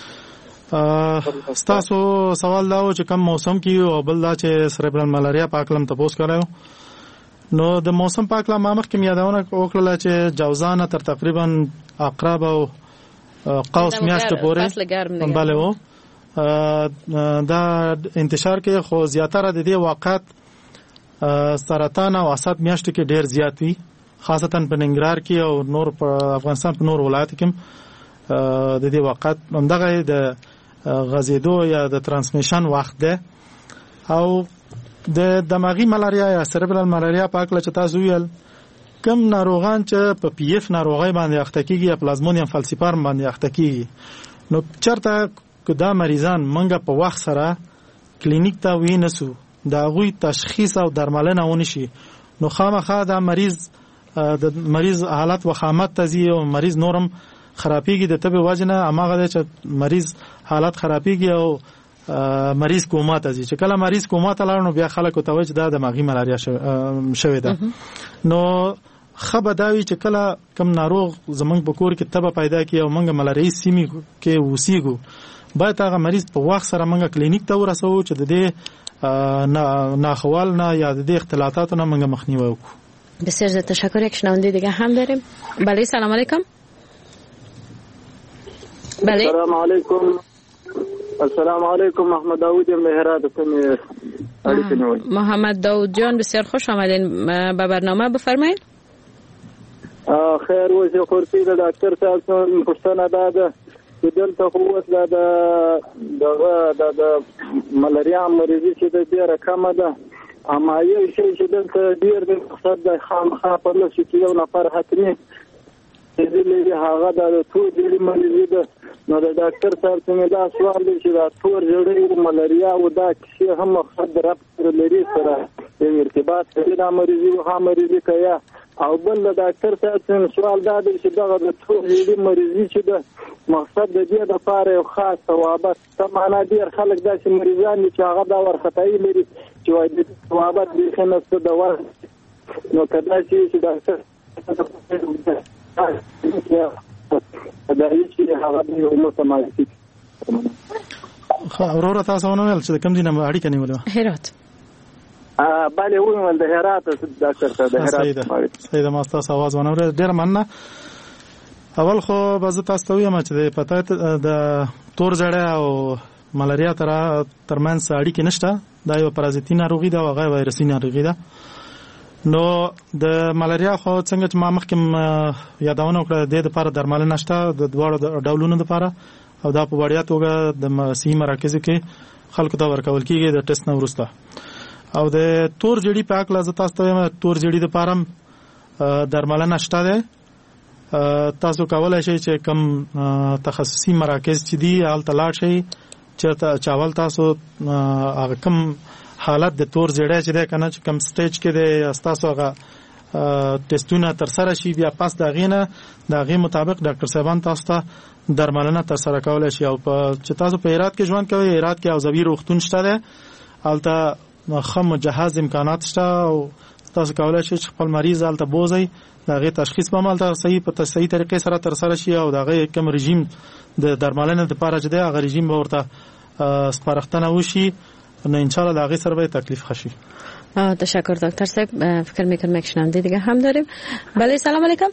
ستاسو سوال دا و چې کوم موسم کې او بل دا چې سریبرال ملاریا په اړه تاسو کړو. نو د موسم په اړه ما مخکې یادونه وکړه چې جوزان تر تقریبا عقرب او قوس میاشتې پورې بله و دا انتشار کې، خو زیاتره د دې واقعات سرطان او اسد میاشتې کې ډیر زیات وي، خاصتا په ننګرهار کې او نور په افغانستان په نور ولایتو کې د دې واقعات همدغه د غځېدو یا د ترانسمیشن وخت ده. او د دماغي ملاریا یا سریبرال ملاریا په اړه چې تاسو ویل، کم ناروغان چې په پی اف ناروغي باندې اخته کیږي یا پلازمونیم فالسیپارم باندې اخته کیږي، نو چرته که دا مریضان منګه په وخت سره کلینیک ته وینسو، دا غوي تشخیص او درملنه ونشي، نو خامخا دا مریض د مریض حالت وخامت تزي او مریض نورم خرابېږي د تبه وجنه، اماغه چې مریض حالت خرابېږي او مریض کوما ته ځي. چې کله مریض کوما ته لاړ نو بیا خلک ته وایي چې دا د دماغي ملاریا شوې ده. نو خبر دا وی چې کله کم ناروغ زمونږ په کور کې تبه پیدا کی او موږ ملاریا سیمې کې وسیګو، باید هغه مریض په وخت سره موږ کلینیک ته ورسوو چې د دې ناخوال نه یا د دې اختلاطاتو نه موږ مخنیوي وکړو. بسیار زیاد تشکر. یک شنونده دیگه هم داریم. بله سلام علیکم. بله سلام علیکم. السلام علیکم. محمد داوود مهراد سم اړیکې نیول. محمد داوود جان بسیار خوش آمدین به برنامه، بفرمایید. خیر اوس یو خورتي د ډاکټر صاحب څخه پوښتنه ده ده چې دلته خو اوس دا د دغه د ملاریا مریضي چې د ډېره کمه ده، اما یو شی چې دلته ډېر د مقصد د خامخا په لږ چې یو نفر حتمي دې هغه د ټول دې مریضي ده. نو د ډاکټر صاحب څنګه دا سوال دی چې دا تور جوړې ملاریا او دا کیسه هم مقصد رابطه لري سره د ارتباط سره د مریضي او هم مریضي کیا. او بل د ډاکټر صاحب څنګه سوال دا دی چې دا د ټول دې مریضي چې د مقصد د دې د لپاره یو خاص ثوابت سمانه ډیر خلک دا چې مریضان چې هغه دا ورختای لري چې وایي ثوابت دې خنه څه دا ور نو کدا چې ډاکټر دا هیڅ هغه یو نو سماجی خو اورور تاسو ونه ویل چې کوم دینه اړیکه نیولې هرات ا باندې ومن د هرات ډاکټر ته د هرات سیده ما تاسو आवाज ونه ور ډیر مننه. اول خو باز تاسو ته وایم چې پته د تور زړه او ملاریا تر ترمنځ اړیکه نشته. دا یو پرازیتي ناروغي ده او هغه وایرسي ناروغي ده. نو د ملاریا خو څنګه چې ما مخکې یادونه وکړه د دې لپاره درمل نشته د دواړو ډولونو لپاره او دا په وړیا توګه د صحي مراکزو کې خلکو ته ورکول کیږي د ټیسټ نه وروسته. او د تور جړی په اړه لازم تاسو ته تور جړی د لپاره درمل نشته ده. تاسو کولای شئ چې کم تخصصي مراکز چې دي هلته لاړ شئ چې چاول تاسو هغه کم حالت د تور جړی چې ده کنه چې کم سټیج کې ده تاسو هغه ټیسټونه تر سره شي بیا پاس دا غینه دا غي مطابق ډاکټر صاحبان تاسو ته درملنه تر سره کولای شي. او چې تاسو په هرات کې ژوند کوئ هرات کې او زوی روغتون شته ده هلته خم جهاز امکانات شته او تاسو کولای شئ چې خپل مریض هلته بوزئ دا غي تشخیص به مالته صحیح په صحیح طریقې سره تر سره شي او دا غي کوم رژیم د درملنه لپاره چې ده هغه رژیم به ورته سپارښتنه وشي نه ان شاء الله دا غي سره به تکلیف خشي. تشکر دکتر صاحب. فکر میکنم یک شنونده دیگه هم داریم. بله سلام علیکم.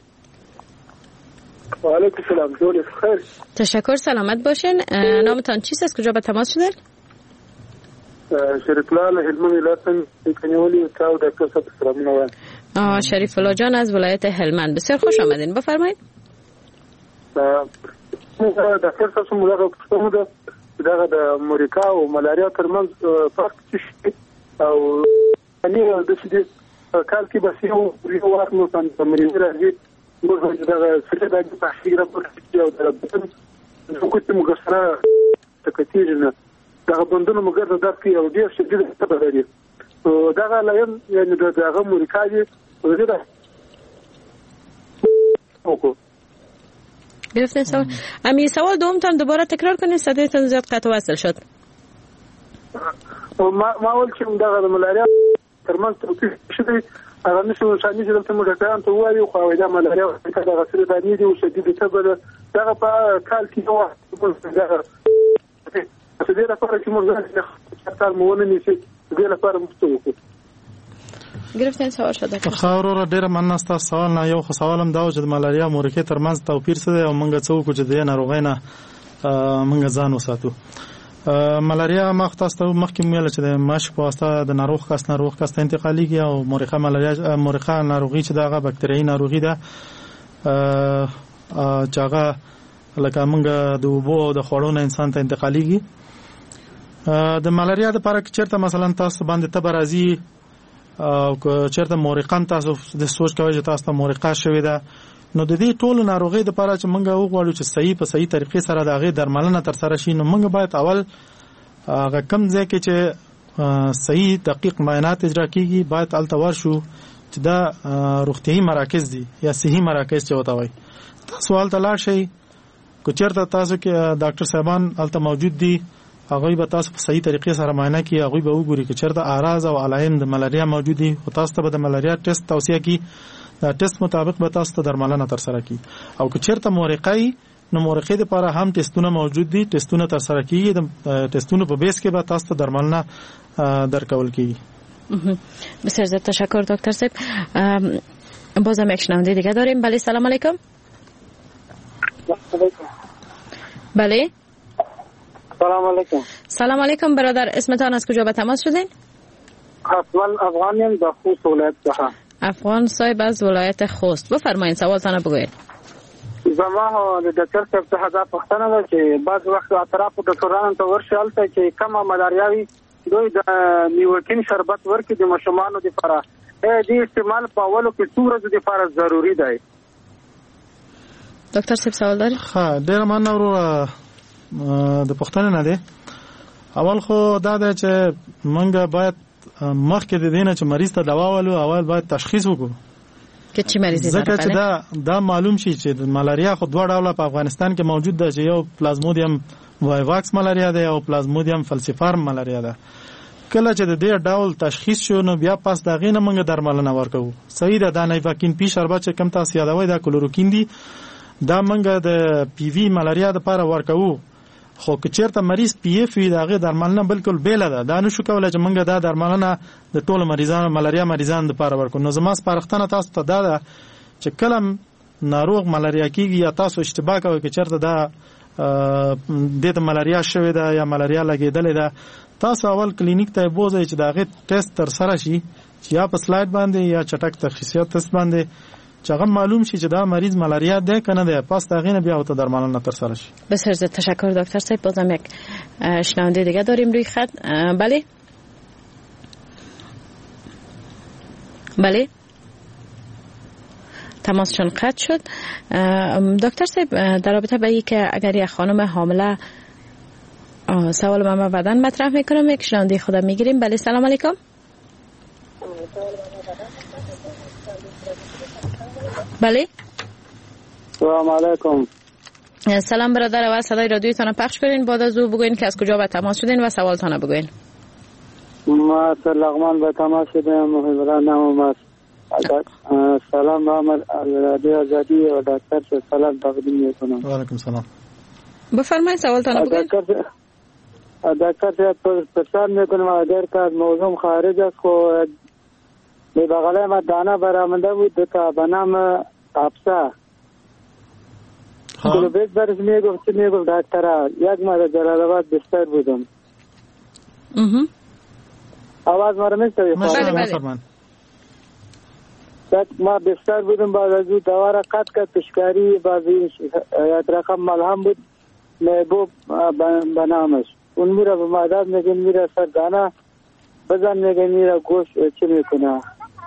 و علیکم السلام. دولت خیر. تشکر سلامت باشین. نامتان چیست؟ از کجا به تماس شدین؟ شریف الله هلمند ولایت کنیولی تاو دکتر صاحب سلام نوان. آه شریف الله جان از ولایت هلمند بسیار خوش آمدین. بفرمایید. دکتر صاحب ملاقات کوم ده دغه د امریکا او ملاریا ترمنځ فرق څه او اني د دې کال کې بس یو یو وخت نو څنګه مریض راځي موږ دغه سره د تحقیق راپور یو د بطن کوم مګسره تکتیرنه دغه بندونو مګر د دغه یو ډیر شدید څه لري دغه لایم یعنی دغه امریکا دی ورته اوکو گرفتین سوال. امی سوال دومتان دوباره تکرار کنید صدایتان زیاد قطع وصل شد. ما ما اول چې دغه ملاریا ترمنځ توپیر شته هغه نشو شانې چې دلته موږ ډاکټران ته وایو خو دا ملاریا دغه سره باندې دی او شدید تبل دغه په کال کې نو دغه څه دې لپاره چې موږ ډاکټر مونږ نه شي دې لپاره مستوکو گرفتین سوال شده. خاورو ډیره مننه تاسو سوال نه یو خو سوالم دا و چې د ملاریا مورکې ترمنځ توپیر څه دی او موږ څه وکړو چې د ناروغۍ نه موږ ځان وساتو. ملاریا مخ تاسو مخکې ویل چې د ماشک په واسطه د ناروغ کس ناروغ کس ته انتقالیږي او مورخه ملاریا مورخه ناروغي چې دغه بکتریایي ناروغي ده چې هغه لکه موږ د اوبو او د خوړو نه انسان ته انتقالیږي. د ملاریا د لپاره چیرته مثلا تاسو باندې تبه راځي او چیرته مورقان تاسو د سوچ کوي چې تاسو ته مورقه شوې ده نو د دې ټولو ناروغي د لپاره چې موږ وغواړو چې صحیح په صحیح طریقې سره د هغې درملنه تر سره شي نو موږ باید اول هغه کم ځای کې چې صحیح دقیق معاینات اجرا کیږي باید هلته ورشو چې دا روغتیایي مراکز دي یا صحي مراکز چې ورته وایي تاسو هلته لاړ شئ که چېرته تاسو کې ډاکټر صاحبان هلته موجود دي هغوی به تاسو په صحیح طریقې سره معاینه کړي هغوی به وګوري که چېرته اعراض او علایم د ملاریا موجود دي خو تاسو ته به د ملاریا ټیسټ توصیه کړي دا ټیسټ مطابق به تاسو ته درملنه تر سره کړي او که چېرته مورقه نو مورقې لپاره هم ټیسټونه موجود دي ټیسټونه تر سره کیږي د ټیسټونو په بیس کې به تاسو ته درملنه درکول کیږي. بسیار زیاد تشکر دکتر صاحب. بازم یک شنونده دیگه داریم. بله سلام علیکم. بله سلام علیکم. سلام علیکم برادر. اسمتان از کجا به تماس شدین؟ افضل افغانیم در خوست ولایت څخه. افغان صاحب از ولایت خوست. بفرمایید سوالتان بگوید. زما د ډاکټر صاحب څخه دا پوښتنه ده چې بعض وخت اطرافو ډاکټرانو ته ورشي هلته چې کومه ملاریا وي دوی د نیوکین شربت ورکړي د ماشومانو دپاره دې استعمال په اولو کې څو ورځو دپاره ضروري دی. ډاکټر صاحب سوال داري؟ ښه ډېره مننه وروره د پوښتنې نه دی. اول خو دا دی چې موږ باید مخکې د دې نه چې مریض ته دوا ولو اول باید تشخیص وکړو که چی مریض دی. ځکه چې دا دا معلوم شي چې د ملاریا خو دوه ډوله په افغانستان کې موجود ده چې یو پلازمودیم وایواکس ملاریا ده او پلازمودیم فلسیفارم ملاریا ده. کله چې د دې ډول تشخیص شو نو بیا پس دا غینه موږ درملنه ورکو. صحیح ده دا نایواکین پی شربت چې کم تاسو یادوي دا کلوروکین دی دا موږ د پی وی ملاریا د لپاره ورکو. خو که چیرته مریض پی اف وي دا غي درملنه بالکل بیل ده. دا نشو کولای چې موږ دا درملنه د ټولو مریضانو ملاریا مریضانو لپاره ورکو. نو زما سپارښتنه تاسو ته دا ده چې کله ناروغ ملاریا کیږي یا تاسو اشتباه کوئ چې چیرته دا د ملاریا شوی ده یا ملاریا لګیدلې ده تاسو اول کلینیک ته بوځئ چې دا غي ټیسټ تر سره شي چې یا په سلاید باندې یا چټک تشخیصیت تست باندې چې هغه معلوم شي چې دا مریض ملاریا ده کنه ده پس دا غینه بیا او ته درملنه تر سره شي. بسیار زیاد تشکر دکتر صاحب. بازم یک شنونده دیگه داریم روی خط. بله بله تماسشون قطع شد. دکتر صاحب در رابطه با این که اگر یک خانم حامله سوال ما بعداً مطرح میکنم یک شنونده خدا میگیریم. بله سلام علیکم. بله سلام علیکم. سلام برادر و صدای رادیوتان پخش کنین بعد از او بگوین که از کجا به تماس شدین و سوالتان بگوین. ما از لغمان به تماس شدم. محبران نامم است. سلام محمد رادیو آزادی و دکتر سلام تقدیم میکنم. و علیکم سلام. بفرمایید سوالتان بگوین. دکتر صاحب پرسان میکنم اگر که از موضوع خارج است خو به بغل ما دانه برآمده بود دو تا به نام افسا کلوبیت برش میگفت میگفت دکتر یک ما در جلال آباد بستر بودم. آواز ما رو میشنوی؟ بله بله. ما بستر بودم بعد از او دوا را قطع کرد پشکاری بعد یک رقم ملهم بود محبوب به نامش اون میره به مادر میگه میره سر دانه بزن میگه میره گوش چی میکنه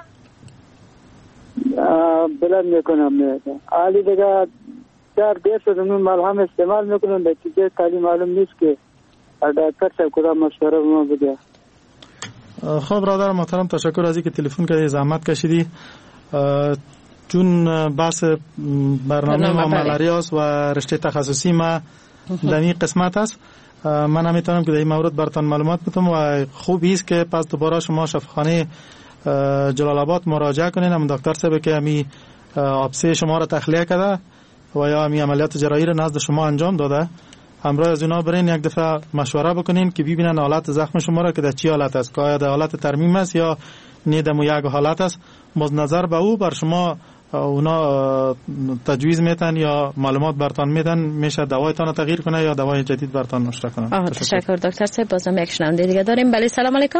بلند میکنم میگه حالی دیگه چهار دیر شد اون ملهم استعمال میکنم به چیزه تعلیم معلوم نیست که دکتر صاحب کدام مشوره به ما بده. خب برادر محترم تشکر از اینکه تلفن کردی زحمت کشیدی. چون بحث برنامه ما ملاریاست و رشته تخصصی ما در این قسمت است من نمیتونم که در این مورد براتون معلومات بدم و خوب است که پس دوباره شما شفاخانه جلال آباد مراجعه کنین. هم دکتر صاحب که امی آبسه شما را تخلیه کرده و یا امی عملیات جراحی را نزد شما انجام داده همراه از اونا برین یک دفعه مشوره بکنین که ببینن حالت زخم شما را که در چی حالت است که آیا در حالت ترمیم است یا نه در یک حالت است. باز نظر به او بر شما اونا تجویز میتن یا معلومات برتان میدن میشه دوایتان تغییر کنه یا دوای جدید برتان نشته کنه. تشکر. تشکر دکتر صاحب. بازم یک شنونده دیگه داریم. بله سلام علیکم.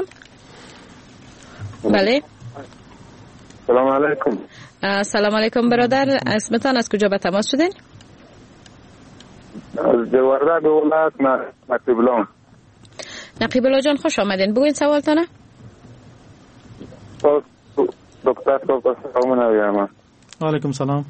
بله سلام علیکم. سلام علیکم برادر. اسمتان از کجا به تماس شدین؟ از جوارده ولایت نقیب الله. نقیب الله جان خوش آمدین. بگوین سوالتانه. دکتر صاحب سلام علیکم. و علیکم سلام.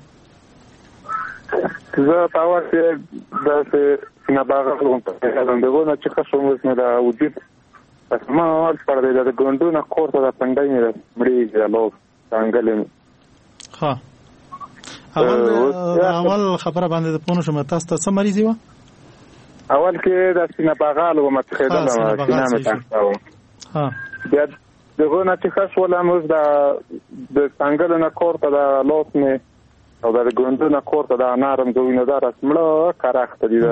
زه تاوار چې د سینه باغ کوم ته دغه چې خصوص مې دا وجود اسما اول پر دې د ګوندونو کوړه د پندای مې مړی جلو څنګه ها اول اول خبره باندې د پونو شمه تاسو ته څه مریض و اول کې د سینه باغ او متخیدل سینه مې تاسو ها بیا دغه نه چې خاص ولا موږ د د څنګه نه کوړه د لوس مې او د ګوندونو کوړه د نارم دوینه دار اسمړه کارخته دي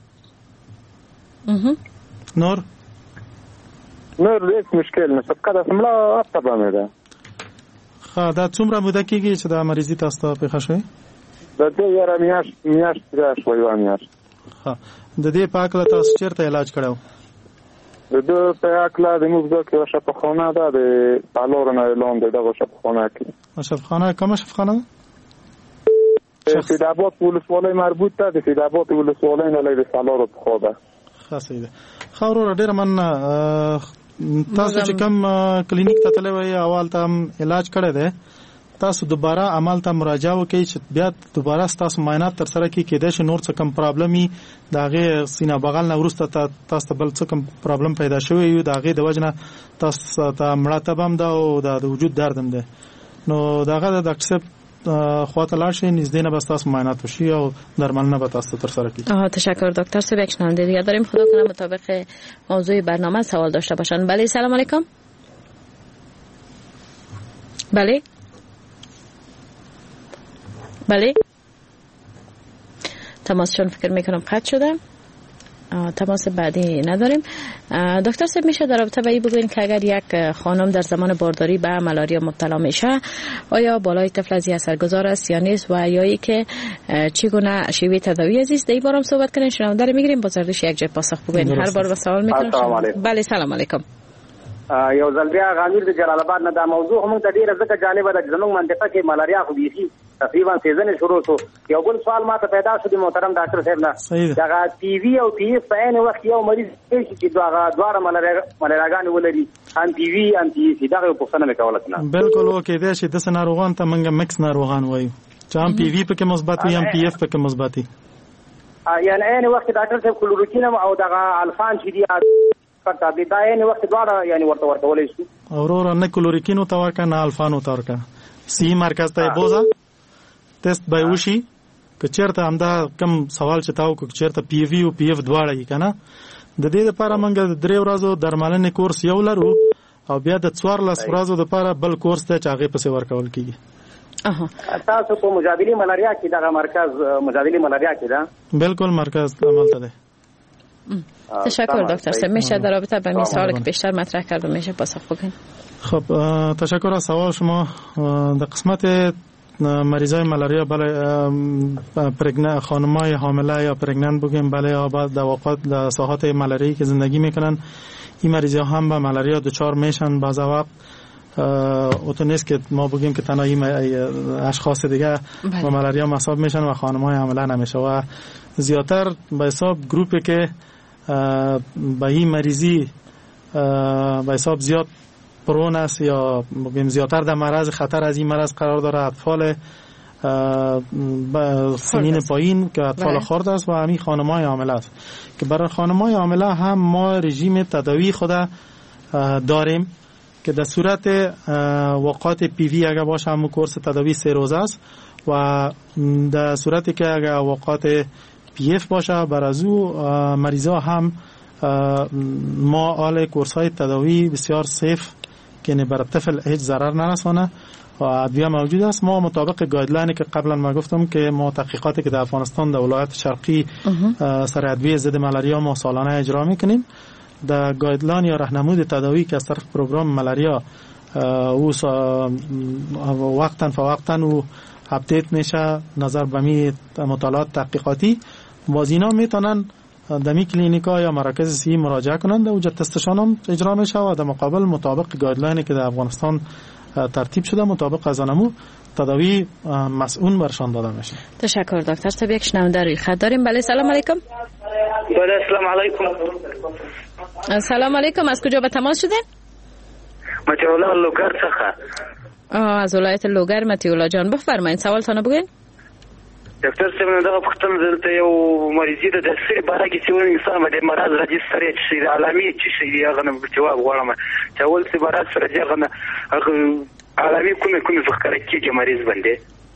اها نور نور هیڅ مشکل نشته کله اسمړه اته مې ده. خا دا څومره موده کېږي چې دا مریضي تاسو ته پیښه شوې؟ د دې یاره میاشت میاشت شوی و میاشت. ها د دې پاک له تاسو چیرته علاج کړو؟ د دې پاک له د موږ ځکه شفاخانه ده د پالور نه اعلان ده دغه شفاخانه کې. شفاخانه کومه شفاخانه؟ سیداباد ولسوالۍ مربوط ده د سیداباد ولسوالۍ نه لږ سالار په خو ده. خاصه ده. خاورو ډیر من تاسو چې کوم کلینیک ته تللی وای اول ته علاج کړی دی تاسو دوباره عمل ته مراجعه وکړئ چې بیا دوباره تاسو معاینات تر سره کړئ کېدای شي نور څه کم پرابلمي د هغې سینه بغل نه وروسته تاسو ته بل څه کم پرابلم پیدا شوی وي د هغې د وجې نه تاسو ته مړه تبه هم ده او د وجود درد هم دی نو د هغه د ډاکټر صاحب خواته لاړ شئ، نږدې نه به ستاسو معاینات وشي او درملنه به تاسو ترسره کړي. تشکر دکتر صاحب. یک شنونده دیگه داریم. خدا کنه مطابق موضوع برنامه سوال داشته باشن. بله سلام علیکم. بله بله تماسشون فکر میکنم قطع شده. تماس بعدی نداریم. دکتر صاحب میشه در رابطه با این بگوین که اگر یک خانم در زمان بارداری به ملاریا مبتلا میشه آیا بالای طفل از اثرگذار است یا نیست و یا ای که چگونه شیوه تداوی است؟ در بارم صحبت کنین. شنونده میگیریم با زردش یک جای پاسخ بگوین. هر بار به سوال میکنم. بله سلام علیکم. یو ځل بیا غامیر د جلال آباد نه دا موضوع هم ته ډیره ځکه جالبه ده. زموږ منطقه کې ملاریا خو بیخي تقریبا سیزن شروع شو. یو بل سوال ماته پیدا شو د محترم ډاکټر صاحب نه، دا ټي وي او پی اف په عین وخت یو مریض چې دغه دواړه ملاریا ملاریاګان ولري، ان ټي وي ان پی سي، دا یو پوښتنه وکول کنه. بالکل اوکې دی چې د سناروغان ته موږ مکس ناروغان وایو چې هم پی وي پکې مثبت وي هم پی اف پکې مثبت وي. یعنی عین وخت ډاکټر صاحب کلوروکین او دغه الفان چې دی پکا دی دا یې وخت دواړه یعنی ورته ورته ولې شو اورور نه کلوریکینو تا ورکا نه الفانو تا ورکا سی مرکز ته بوزا ټیسټ به وشي که چیرته همدا کم سوال چتاو که چیرته پی وی او پی اف دواړه یې کنه. د دې لپاره موږ درې ورځو درملنې کورس یو لرو او بیا د څوارلس ورځو لپاره بل کورس ته چاغې پسې ورکول کیږي. اها تاسو په مجابلی ملاریا کې دا مرکز مجابلی ملاریا کې دا بالکل مرکز عمل ته ده. تشکر دکتر صاحب. میشه در رابطه با این سوالی که بیشتر مطرح کردم میشه پاسخ بگین؟ خب تشکر از سوال شما. در قسمت مریضای ملاریا بله خانمای حامله یا پرگننت بگیم بله یا بعد در واقع در ساحات ملاریایی که زندگی میکنن این مریضا هم به ملاریا دچار میشن. بعض وقت اوتو نیست که ما بگیم که تنها این اشخاص دیگه با ملاریا مصاب میشن و خانمای حامله نمیشه و زیادتر به حساب گروپی که با این مریضی به حساب زیاد پرون است یا بگیم زیادتر در معرض خطر از این مرض قرار داره اطفال سنین پایین که اطفال خرد است و همین خانم‌های حامله است که برای خانم‌های حامله هم ما رژیم تداوی خود داریم که در صورت وقات پی وی اگر باشه هم کورس تداوی سه روزه است و در صورتی که اگر وقات پی اف باشه بر از او مریضا هم ما آل کورس های تداوی بسیار سیف که بر طفل هیچ ضرر نرسانه و ادویه موجود است. ما مطابق گایدلاینی که قبلا ما گفتم که ما تحقیقاتی که در افغانستان در ولایت شرقی سر ادویه ضد ملاریا ما سالانه اجرا میکنیم. در گایدلاین یا راهنمود تداوی که از طرف پروگرام ملاریا او وقتا فوقتا و اپدیت میشه نظر به می مطالعات تحقیقاتی بازینا میتونن دمی کلینیکا یا مراکز سی مراجعه کنند و تستشان هم اجرا میشه و در مقابل مطابق گایدلاینی که در افغانستان ترتیب شده مطابق از آنمو تداوی مسئول برشان داده میشه. تشکر دکتر صاحب. یک شنونده روی خط داریم. بله سلام علیکم. بله سلام علیکم. سلام علیکم. از کجا به تماس شدین؟ متیولا لوگر څخه. از ولایت لوگر. متیولا جان بفرمایید سوالتون بگین. دکتر صاحب نو دا پختن دلته یو مریضی د سری باره کې چې ونه انسان باندې مرض راځي سره چې علامې چې شي هغه نو جواب غواړم چې اول څه مرض سره دی هغه هغه علامې کومه کومه ذکر کیږي مریض باندې.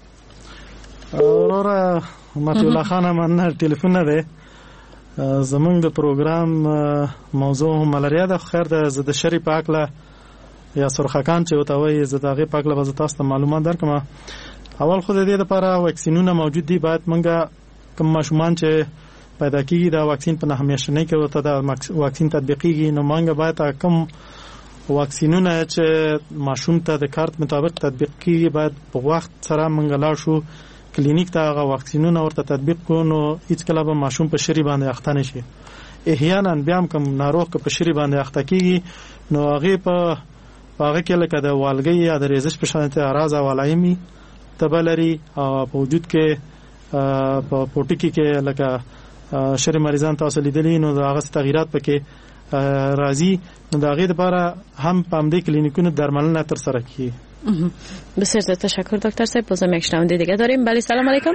اورا متیولا خان من ټلیفون نه دی زمونږ د پروګرام موضوع ملاریا د خیر د زده شری پاکله یا سرخکان چې وته وي زده غي پاکله به تاسو ته معلومات درکمه. اول خو د دې لپاره واکسینونه موجود دي. باید منګه کوم ماشومان چې پیدا کیږي دا واکسین په همیشنۍ کې وته دا واکسین تطبیقیږي نو منګه باید کوم واکسینونه چې ماشوم ته د کارت مطابق تطبیق کیږي باید په وخت سره منګه لاړ شو کلینیک ته هغه واکسینونه ورته تطبیق کو نو هیڅ کله به ماشوم په شری باندې اخته نشي. احیانا بیا هم کوم ناروغ که په شری باندې اخته کیږي نو هغه په هغه کې لکه د والګي یا د ریزش په شان ته اراز او علایمي تبلری او په وجود کې په پورټیکی کې لکه شری مریضان تاسو لیدلی نو هغه تغیرات پکې راځي نو دا غي لپاره هم په همدې کلینیکونو درملنه تر سره کیږي. بسیار تشکر دکتر صاحب. بازم یک شنونده دیگه داریم. بله سلام علیکم.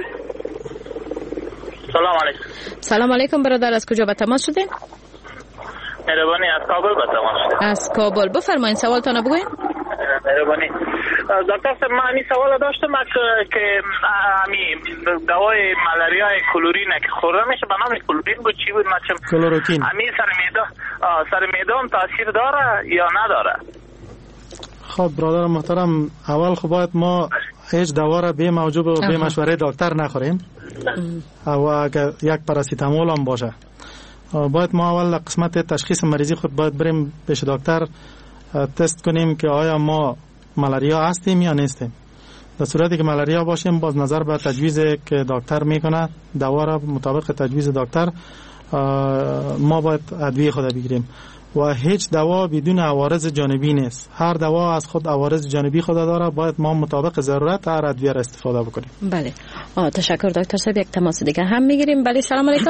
سلام علیکم. سلام علیکم برادر. از کجا به تماس شدین؟ مهربانی از کابل به تماس شدم. از کابل. بفرمایید سوالتون بگوین. مهربانی. دکتر صاحب من این سوال داشتم که همین دوای مالاریای کلورین که خورده میشه به نام کلورین بود چی بود مثلا کلوروکین همین سر معده سر معده هم تاثیر داره یا نداره؟ خب برادر محترم اول خب باید ما هیچ دوا را بی موجب و بی مشوره دکتر نخوریم و اگر یک پاراسیتامول هم باشه باید ما اول قسمت تشخیص مریضی خود باید بریم پیش دکتر تست کنیم که آیا ما مالاریا هستیم یا نیستیم. در صورتی که مالاریا باشیم باز نظر به تجویز که دکتر میکنه دوا را مطابق تجویز دکتر ما باید ادویه خود بگیریم و هیچ دوا بدون عوارض جانبی نیست. هر دوا از خود عوارض جانبی خود داره باید ما مطابق ضرورت هر ادویه را استفاده بکنیم. بله آه تشکر دکتر صاحب. یک تماس دیگه هم میگیریم. بله سلام علیکم.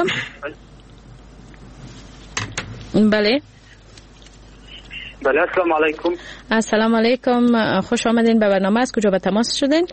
بله بله السلام علیکم. السلام علیکم، خوش آمدین به برنامه. از کجا به تماس شدین؟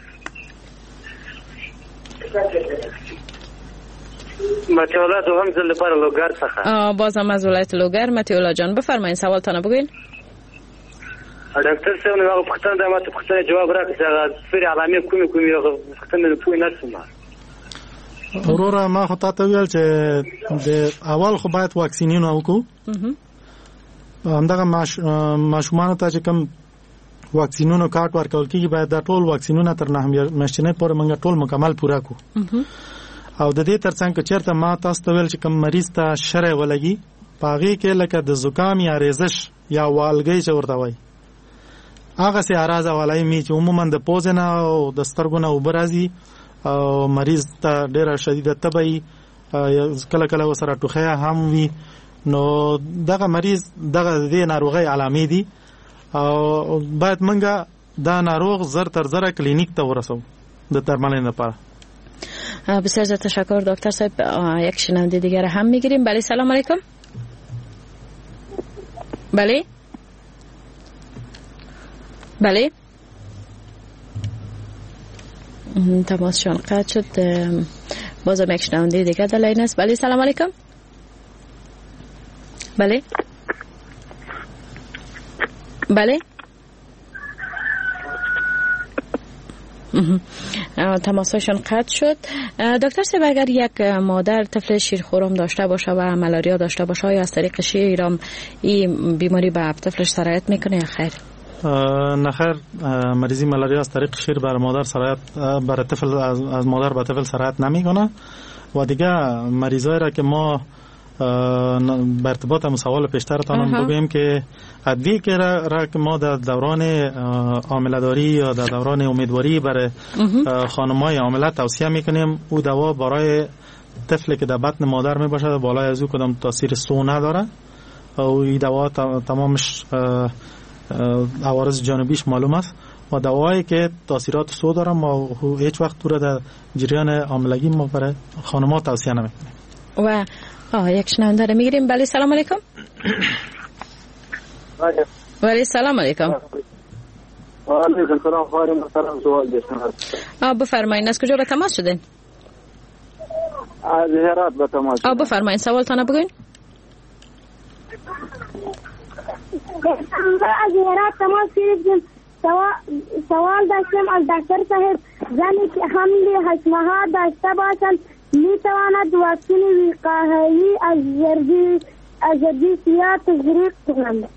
متیولا دوهم زل پر لوگر څخه. آ بازم از ولایت لوگر. متیولا جان بفرمایید سوال تانه بگوین. ډاکټر صاحب نو پښتنه د ماته پښتنه جواب راکړه چې سری علامه کومې کومې پښتنه پوی نه سم. اورورا ما خو تاسو ویل چې د اول خو باید واکسینونه وکړو. همدغه ماشومان ته چې کوم واکسینونو کارت ورکول کیږي باید د ټول واکسینونه تر نه میاشتې پورې موږ ټول مکمل پورا کو. او د دې ترڅنګ چې چیرته ما تاسو ته ویل چې کوم مریض ته شرع ولګي پاغي کې لکه د زکام یا ریزش یا والګي چې ورته وای هغه سي اراده ولای می چې عموما د پوزنه او د سترګونه وبرازي او مریض ته ډیره شدیده تبعی کله کله وسره ټوخه هم وي نو دغه مریض دغه د ناروغي علامې دي او باید منګه دا ناروغ زر تر زر کلینیک ته ورسو د درملنې لپاره. بسیار زیاد تشکر دکتر صاحب. یک شنونده دیگر هم میگیریم. بله سلام علیکم. بله بله تماسشان قطع شد. بازم یک شنونده دیگر در لاین است. بله سلام علیکم. بله بله تماسشان قطع شد. دکتر صاحب اگر یک مادر طفل شیرخورم داشته باشه و مالاریا داشته باشه یا از طریق شیرم این بیماری به طفلش سرایت میکنه یا خیر؟ نه خیر، مریضی مالاریا از طریق شیر بر مادر سرایت بر طفل از مادر به طفل سرایت نمیکنه و دیگه مریضایی را که ما به ارتباط هم سوال پیشترتان بگویم که ادویه که را, را که ما در دوران حامله‌داری یا در دوران امیدواری برای خانم‌های حامله توصیه میکنیم او دوا برای طفلی که در بطن مادر می باشه بالای از او کدام تاثیر سو نداره و این دوا تمامش عوارض جانبیش معلوم است و دوایی که تاثیرات سو داره ما هیچ وقت تو را در جریان حاملگی ما برای خانم‌ها توصیه نمیکنیم. و آه یک شنونده رو میگیریم. بله سلام علیکم. بله سلام علیکم. علیکم سلام. خواهرم سلام سوال داشتم. آه بفرمایید از کجا به تماس شدین؟ از هرات به تماس شدم. آه بفرمایید سوال تانه بگوین. از هرات تماس شدیم. سوال داشتم از دکتر صاحب زنی که حمل هشت ماهه داشته باشند می تواند واکسین وقایوی از زردی از زردیسیات تزریق کنند؟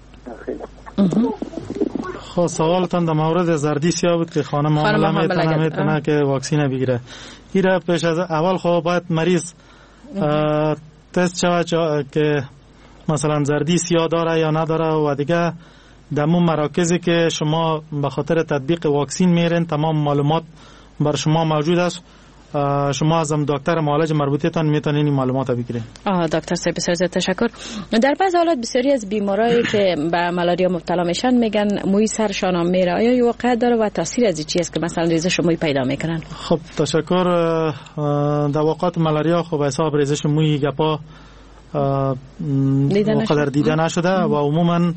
خب سوالتان در مورد زردیسیا بود که خانم حامله میتونه میتونه که واکسین بگیره. ایره پیش از اول خب باید مریض تست شود که مثلا زردیسیا داره یا نداره و دیگه در اون مراکزی که شما به خاطر تطبیق واکسین میرین تمام معلومات بر شما موجود است. شما از دکتر معالج مربوطه تان میتونین این معلومات بگیرید. آه دکتر صاحب بسیار زیاد تشکر. در بعض حالات بسیاری از بیمارایی که به مالاریا مبتلا میشن میگن موی سرشان هم میره. آیا این واقعیت داره و تاثیر از این چیه که مثلا ریزش موی پیدا میکنن؟ خب تشکر. در واقعات مالاریا خب حساب ریزش موی گپا قدر دیده نشده و عموما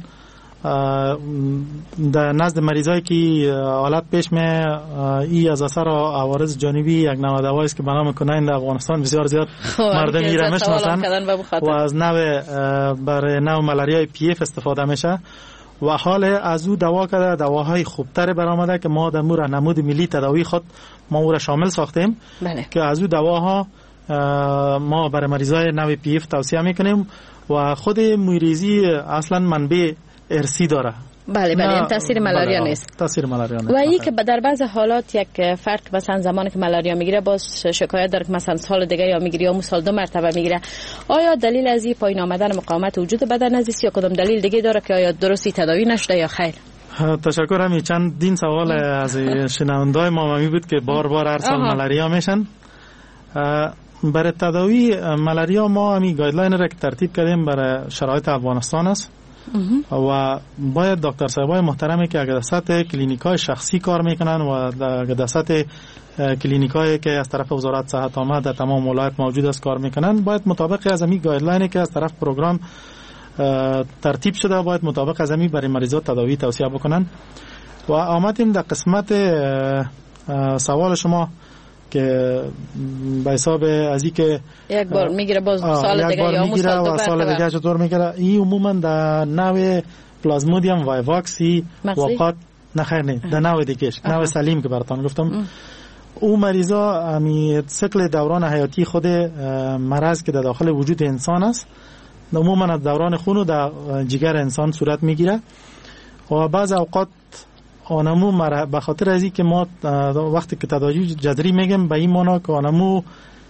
در نزد مریضایی که حالت پیش می ای از اثر عوارض جانبی یک نوع دوایی است که به نام کناین در افغانستان بسیار زیاد مردم ایره میشناسن و از نوع برای نوع مالاریای پی اف استفاده میشه و حال از او دوا کرده دواهای خوبتر برآمده که ما در مور نمود ملی تداوی خود ما او را شامل ساختیم بله. که از او دواها ما برای مریضای نوع پی اف توصیه میکنیم و خود مویریزی اصلا منبع ارثی داره. بله بله این تاثیر ملاریا بله نیست. تاثیر ملاریا نیست. و این که در بعض حالات یک فرد مثلا زمانی که ملاریا میگیره باز شکایت داره که مثلا سال دیگه یا میگیره یا سال دو مرتبه میگیره، آیا دلیل از این پایین آمدن مقاومت وجود بدن است یا کدام دلیل دیگه داره که آیا درستی تداوی نشده یا خیر؟ تشکر. همی چند دین سوال از شنوندای ما می بود که بار بار هر سال ملاریا میشن. برای تداوی ملاریا ما همی گایدلاین را که ترتیب کردیم برای شرایط افغانستان است و باید دکتر صاحبای محترمی که اگر در سطح کلینیکای شخصی کار میکنن و اگر در سطح کلینیکایی که از طرف وزارت صحت عامه در تمام ولایت موجود است کار میکنن، باید مطابق از همین گایدلاینی که از طرف پروگرام ترتیب شده باید مطابق از همین برای مریضات تداوی توصیه بکنن. و آمدیم در قسمت سوال شما که به حساب از این که یک بار میگیره باز سال دیگه یا میگیره و سال دیگه چطور میگیره، این عموما در نوع پلازمودیوم وایواکسی وقات نخیر نه در نوع دیگهش نوع سلیم که براتون گفتم ام. او مریضا امی سیکل دوران حیاتی خود مرض که در داخل وجود انسان است عموما از دوران خون و در جگر انسان صورت میگیره و بعض اوقات آنمو مر... به خاطر از این که ما وقتی که تداوی جذری میگیم به این معنا که آنمو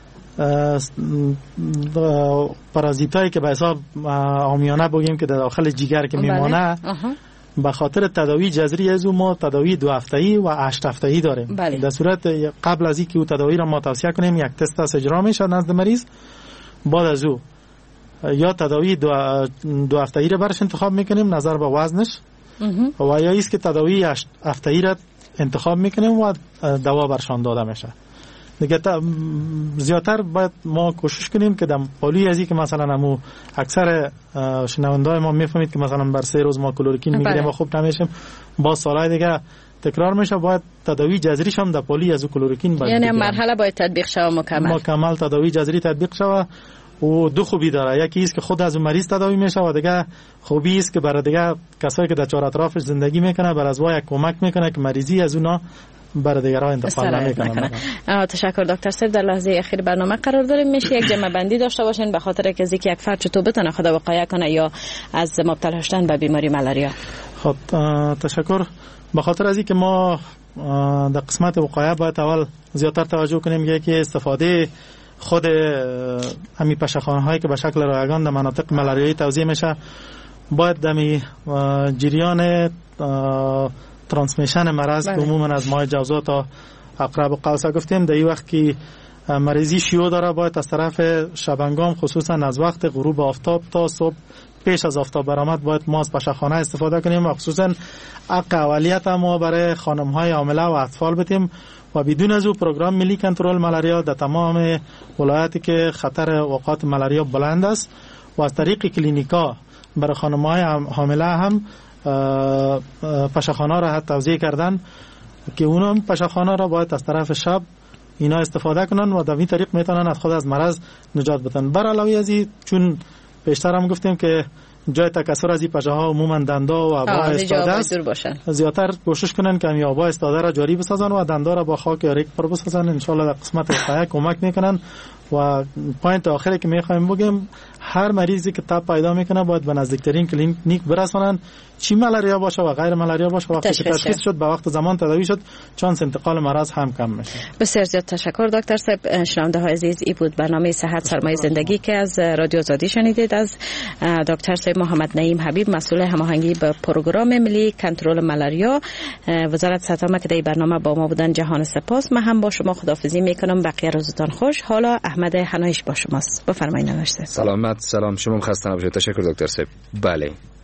پارازیتایی که به حساب عامیانه بگیم که در داخل جگر که میمانه به خاطر تداوی جذری از او ما تداوی دو هفته‌ای و هشت هفته‌ای داریم. بله. در صورت قبل از اینکه او تداوی را ما توصیه کنیم یک تست است اجرا میشه نزد مریض، بعد از او یا تداوی دو, دو هفته‌ای را برش انتخاب میکنیم نظر به وزنش و یا ایست که تداوی هفته‌ای را انتخاب میکنیم و دوا برشان داده میشه. دیگه زیادتر باید ما کوشش کنیم که در پالی ازی که مثلا همو اکثر شنوندای ما میفهمید که مثلا بر سه روز ما کلوروکین میگیریم و خوب نمیشیم، با سالهای دیگه تکرار میشه، باید تداوی جذریش هم در پالی از کلوروکین باید یعنی مرحله باید تطبیق شوه مکمل مکمل تداوی جذری تطبیق شوه. و دو خوبی داره، یکی است که خود از مریض تداوی میشه و دیگه خوبی است که برای دیگه کسایی که در چهار اطرافش زندگی میکنه بر از وای کمک میکنه که مریضی از اونا برای دیگران انتقال نمیکنه. تشکر دکتر صاحب. در لحظه اخیر برنامه قرار داریم، میشه یک جمع بندی داشته باشین به خاطر که یک فرد چطور بتونه خود وقایع کنه یا از مبتلا شدن به بیماری ملاریا. خب تشکر. به خاطر از اینکه ما در قسمت وقایع باید اول زیادتر توجه کنیم یکی استفاده خود همین پشه‌خانه هایی که به شکل رایگان در مناطق ملاریایی توزیع میشه باید دمی جریان ترانسمیشن مرض که عموما از ماه جوزا تا عقرب و قوسه گفتیم در این وقت که مریضی شیوع داره باید از طرف شبانگام خصوصا از وقت غروب آفتاب تا صبح پیش از آفتاب برآمد باید ما از پشه‌خانه استفاده کنیم و خصوصا حق اولیت ما برای خانم های حامله و اطفال بدیم و بدون از او پروگرام ملی کنترل ملاریا در تمام ولایاتی که خطر وقوع ملاریا بلند است و از طریق کلینیکا برای خانم های حامله هم پشه‌خانه را توزیع کردن که اونم پشه‌خانه را باید از طرف شب اینا استفاده کنن و در این طریق میتونن از خود از مرض نجات بدن. بر علاوه از این چون پیشتر هم گفتیم که جای تکثر از این پشه ها عموما دندا و آبا استاده است، زیادتر کوشش کنن که این آبا استاده را جاری بسازن و دندا را با خاک یا ریک پر بسازن. ان شاء الله در قسمت وقایع کمک میکنن. و پوینت آخری که میخوایم بگیم هر مریضی که تب پیدا میکنه باید به نزدیکترین کلینیک برسونن، چی ملاریا باشه و غیر ملاریا باشه، وقتی که تشخیص شد به وقت زمان تداوی شد چانس انتقال مرض هم کم میشه. بسیار زیاد تشکر دکتر صاحب. شنونده های عزیز این بود برنامه صحت سرمایه زندگی که از رادیو آزادی شنیدید از دکتر صاحب محمد نعیم حبیب مسئول هماهنگی به پروگرام ملی کنترل ملاریا وزارت صحت عامه که در برنامه با ما بودن. جهان سپاس. من هم با شما خداحافظی میکنم. بقیه روزتان خوش. حالا احمد حنایش با شماست. بفرمایید. نوشته سلامت. سلام شما خسته نباشید. تشکر دکتر صاحب. بله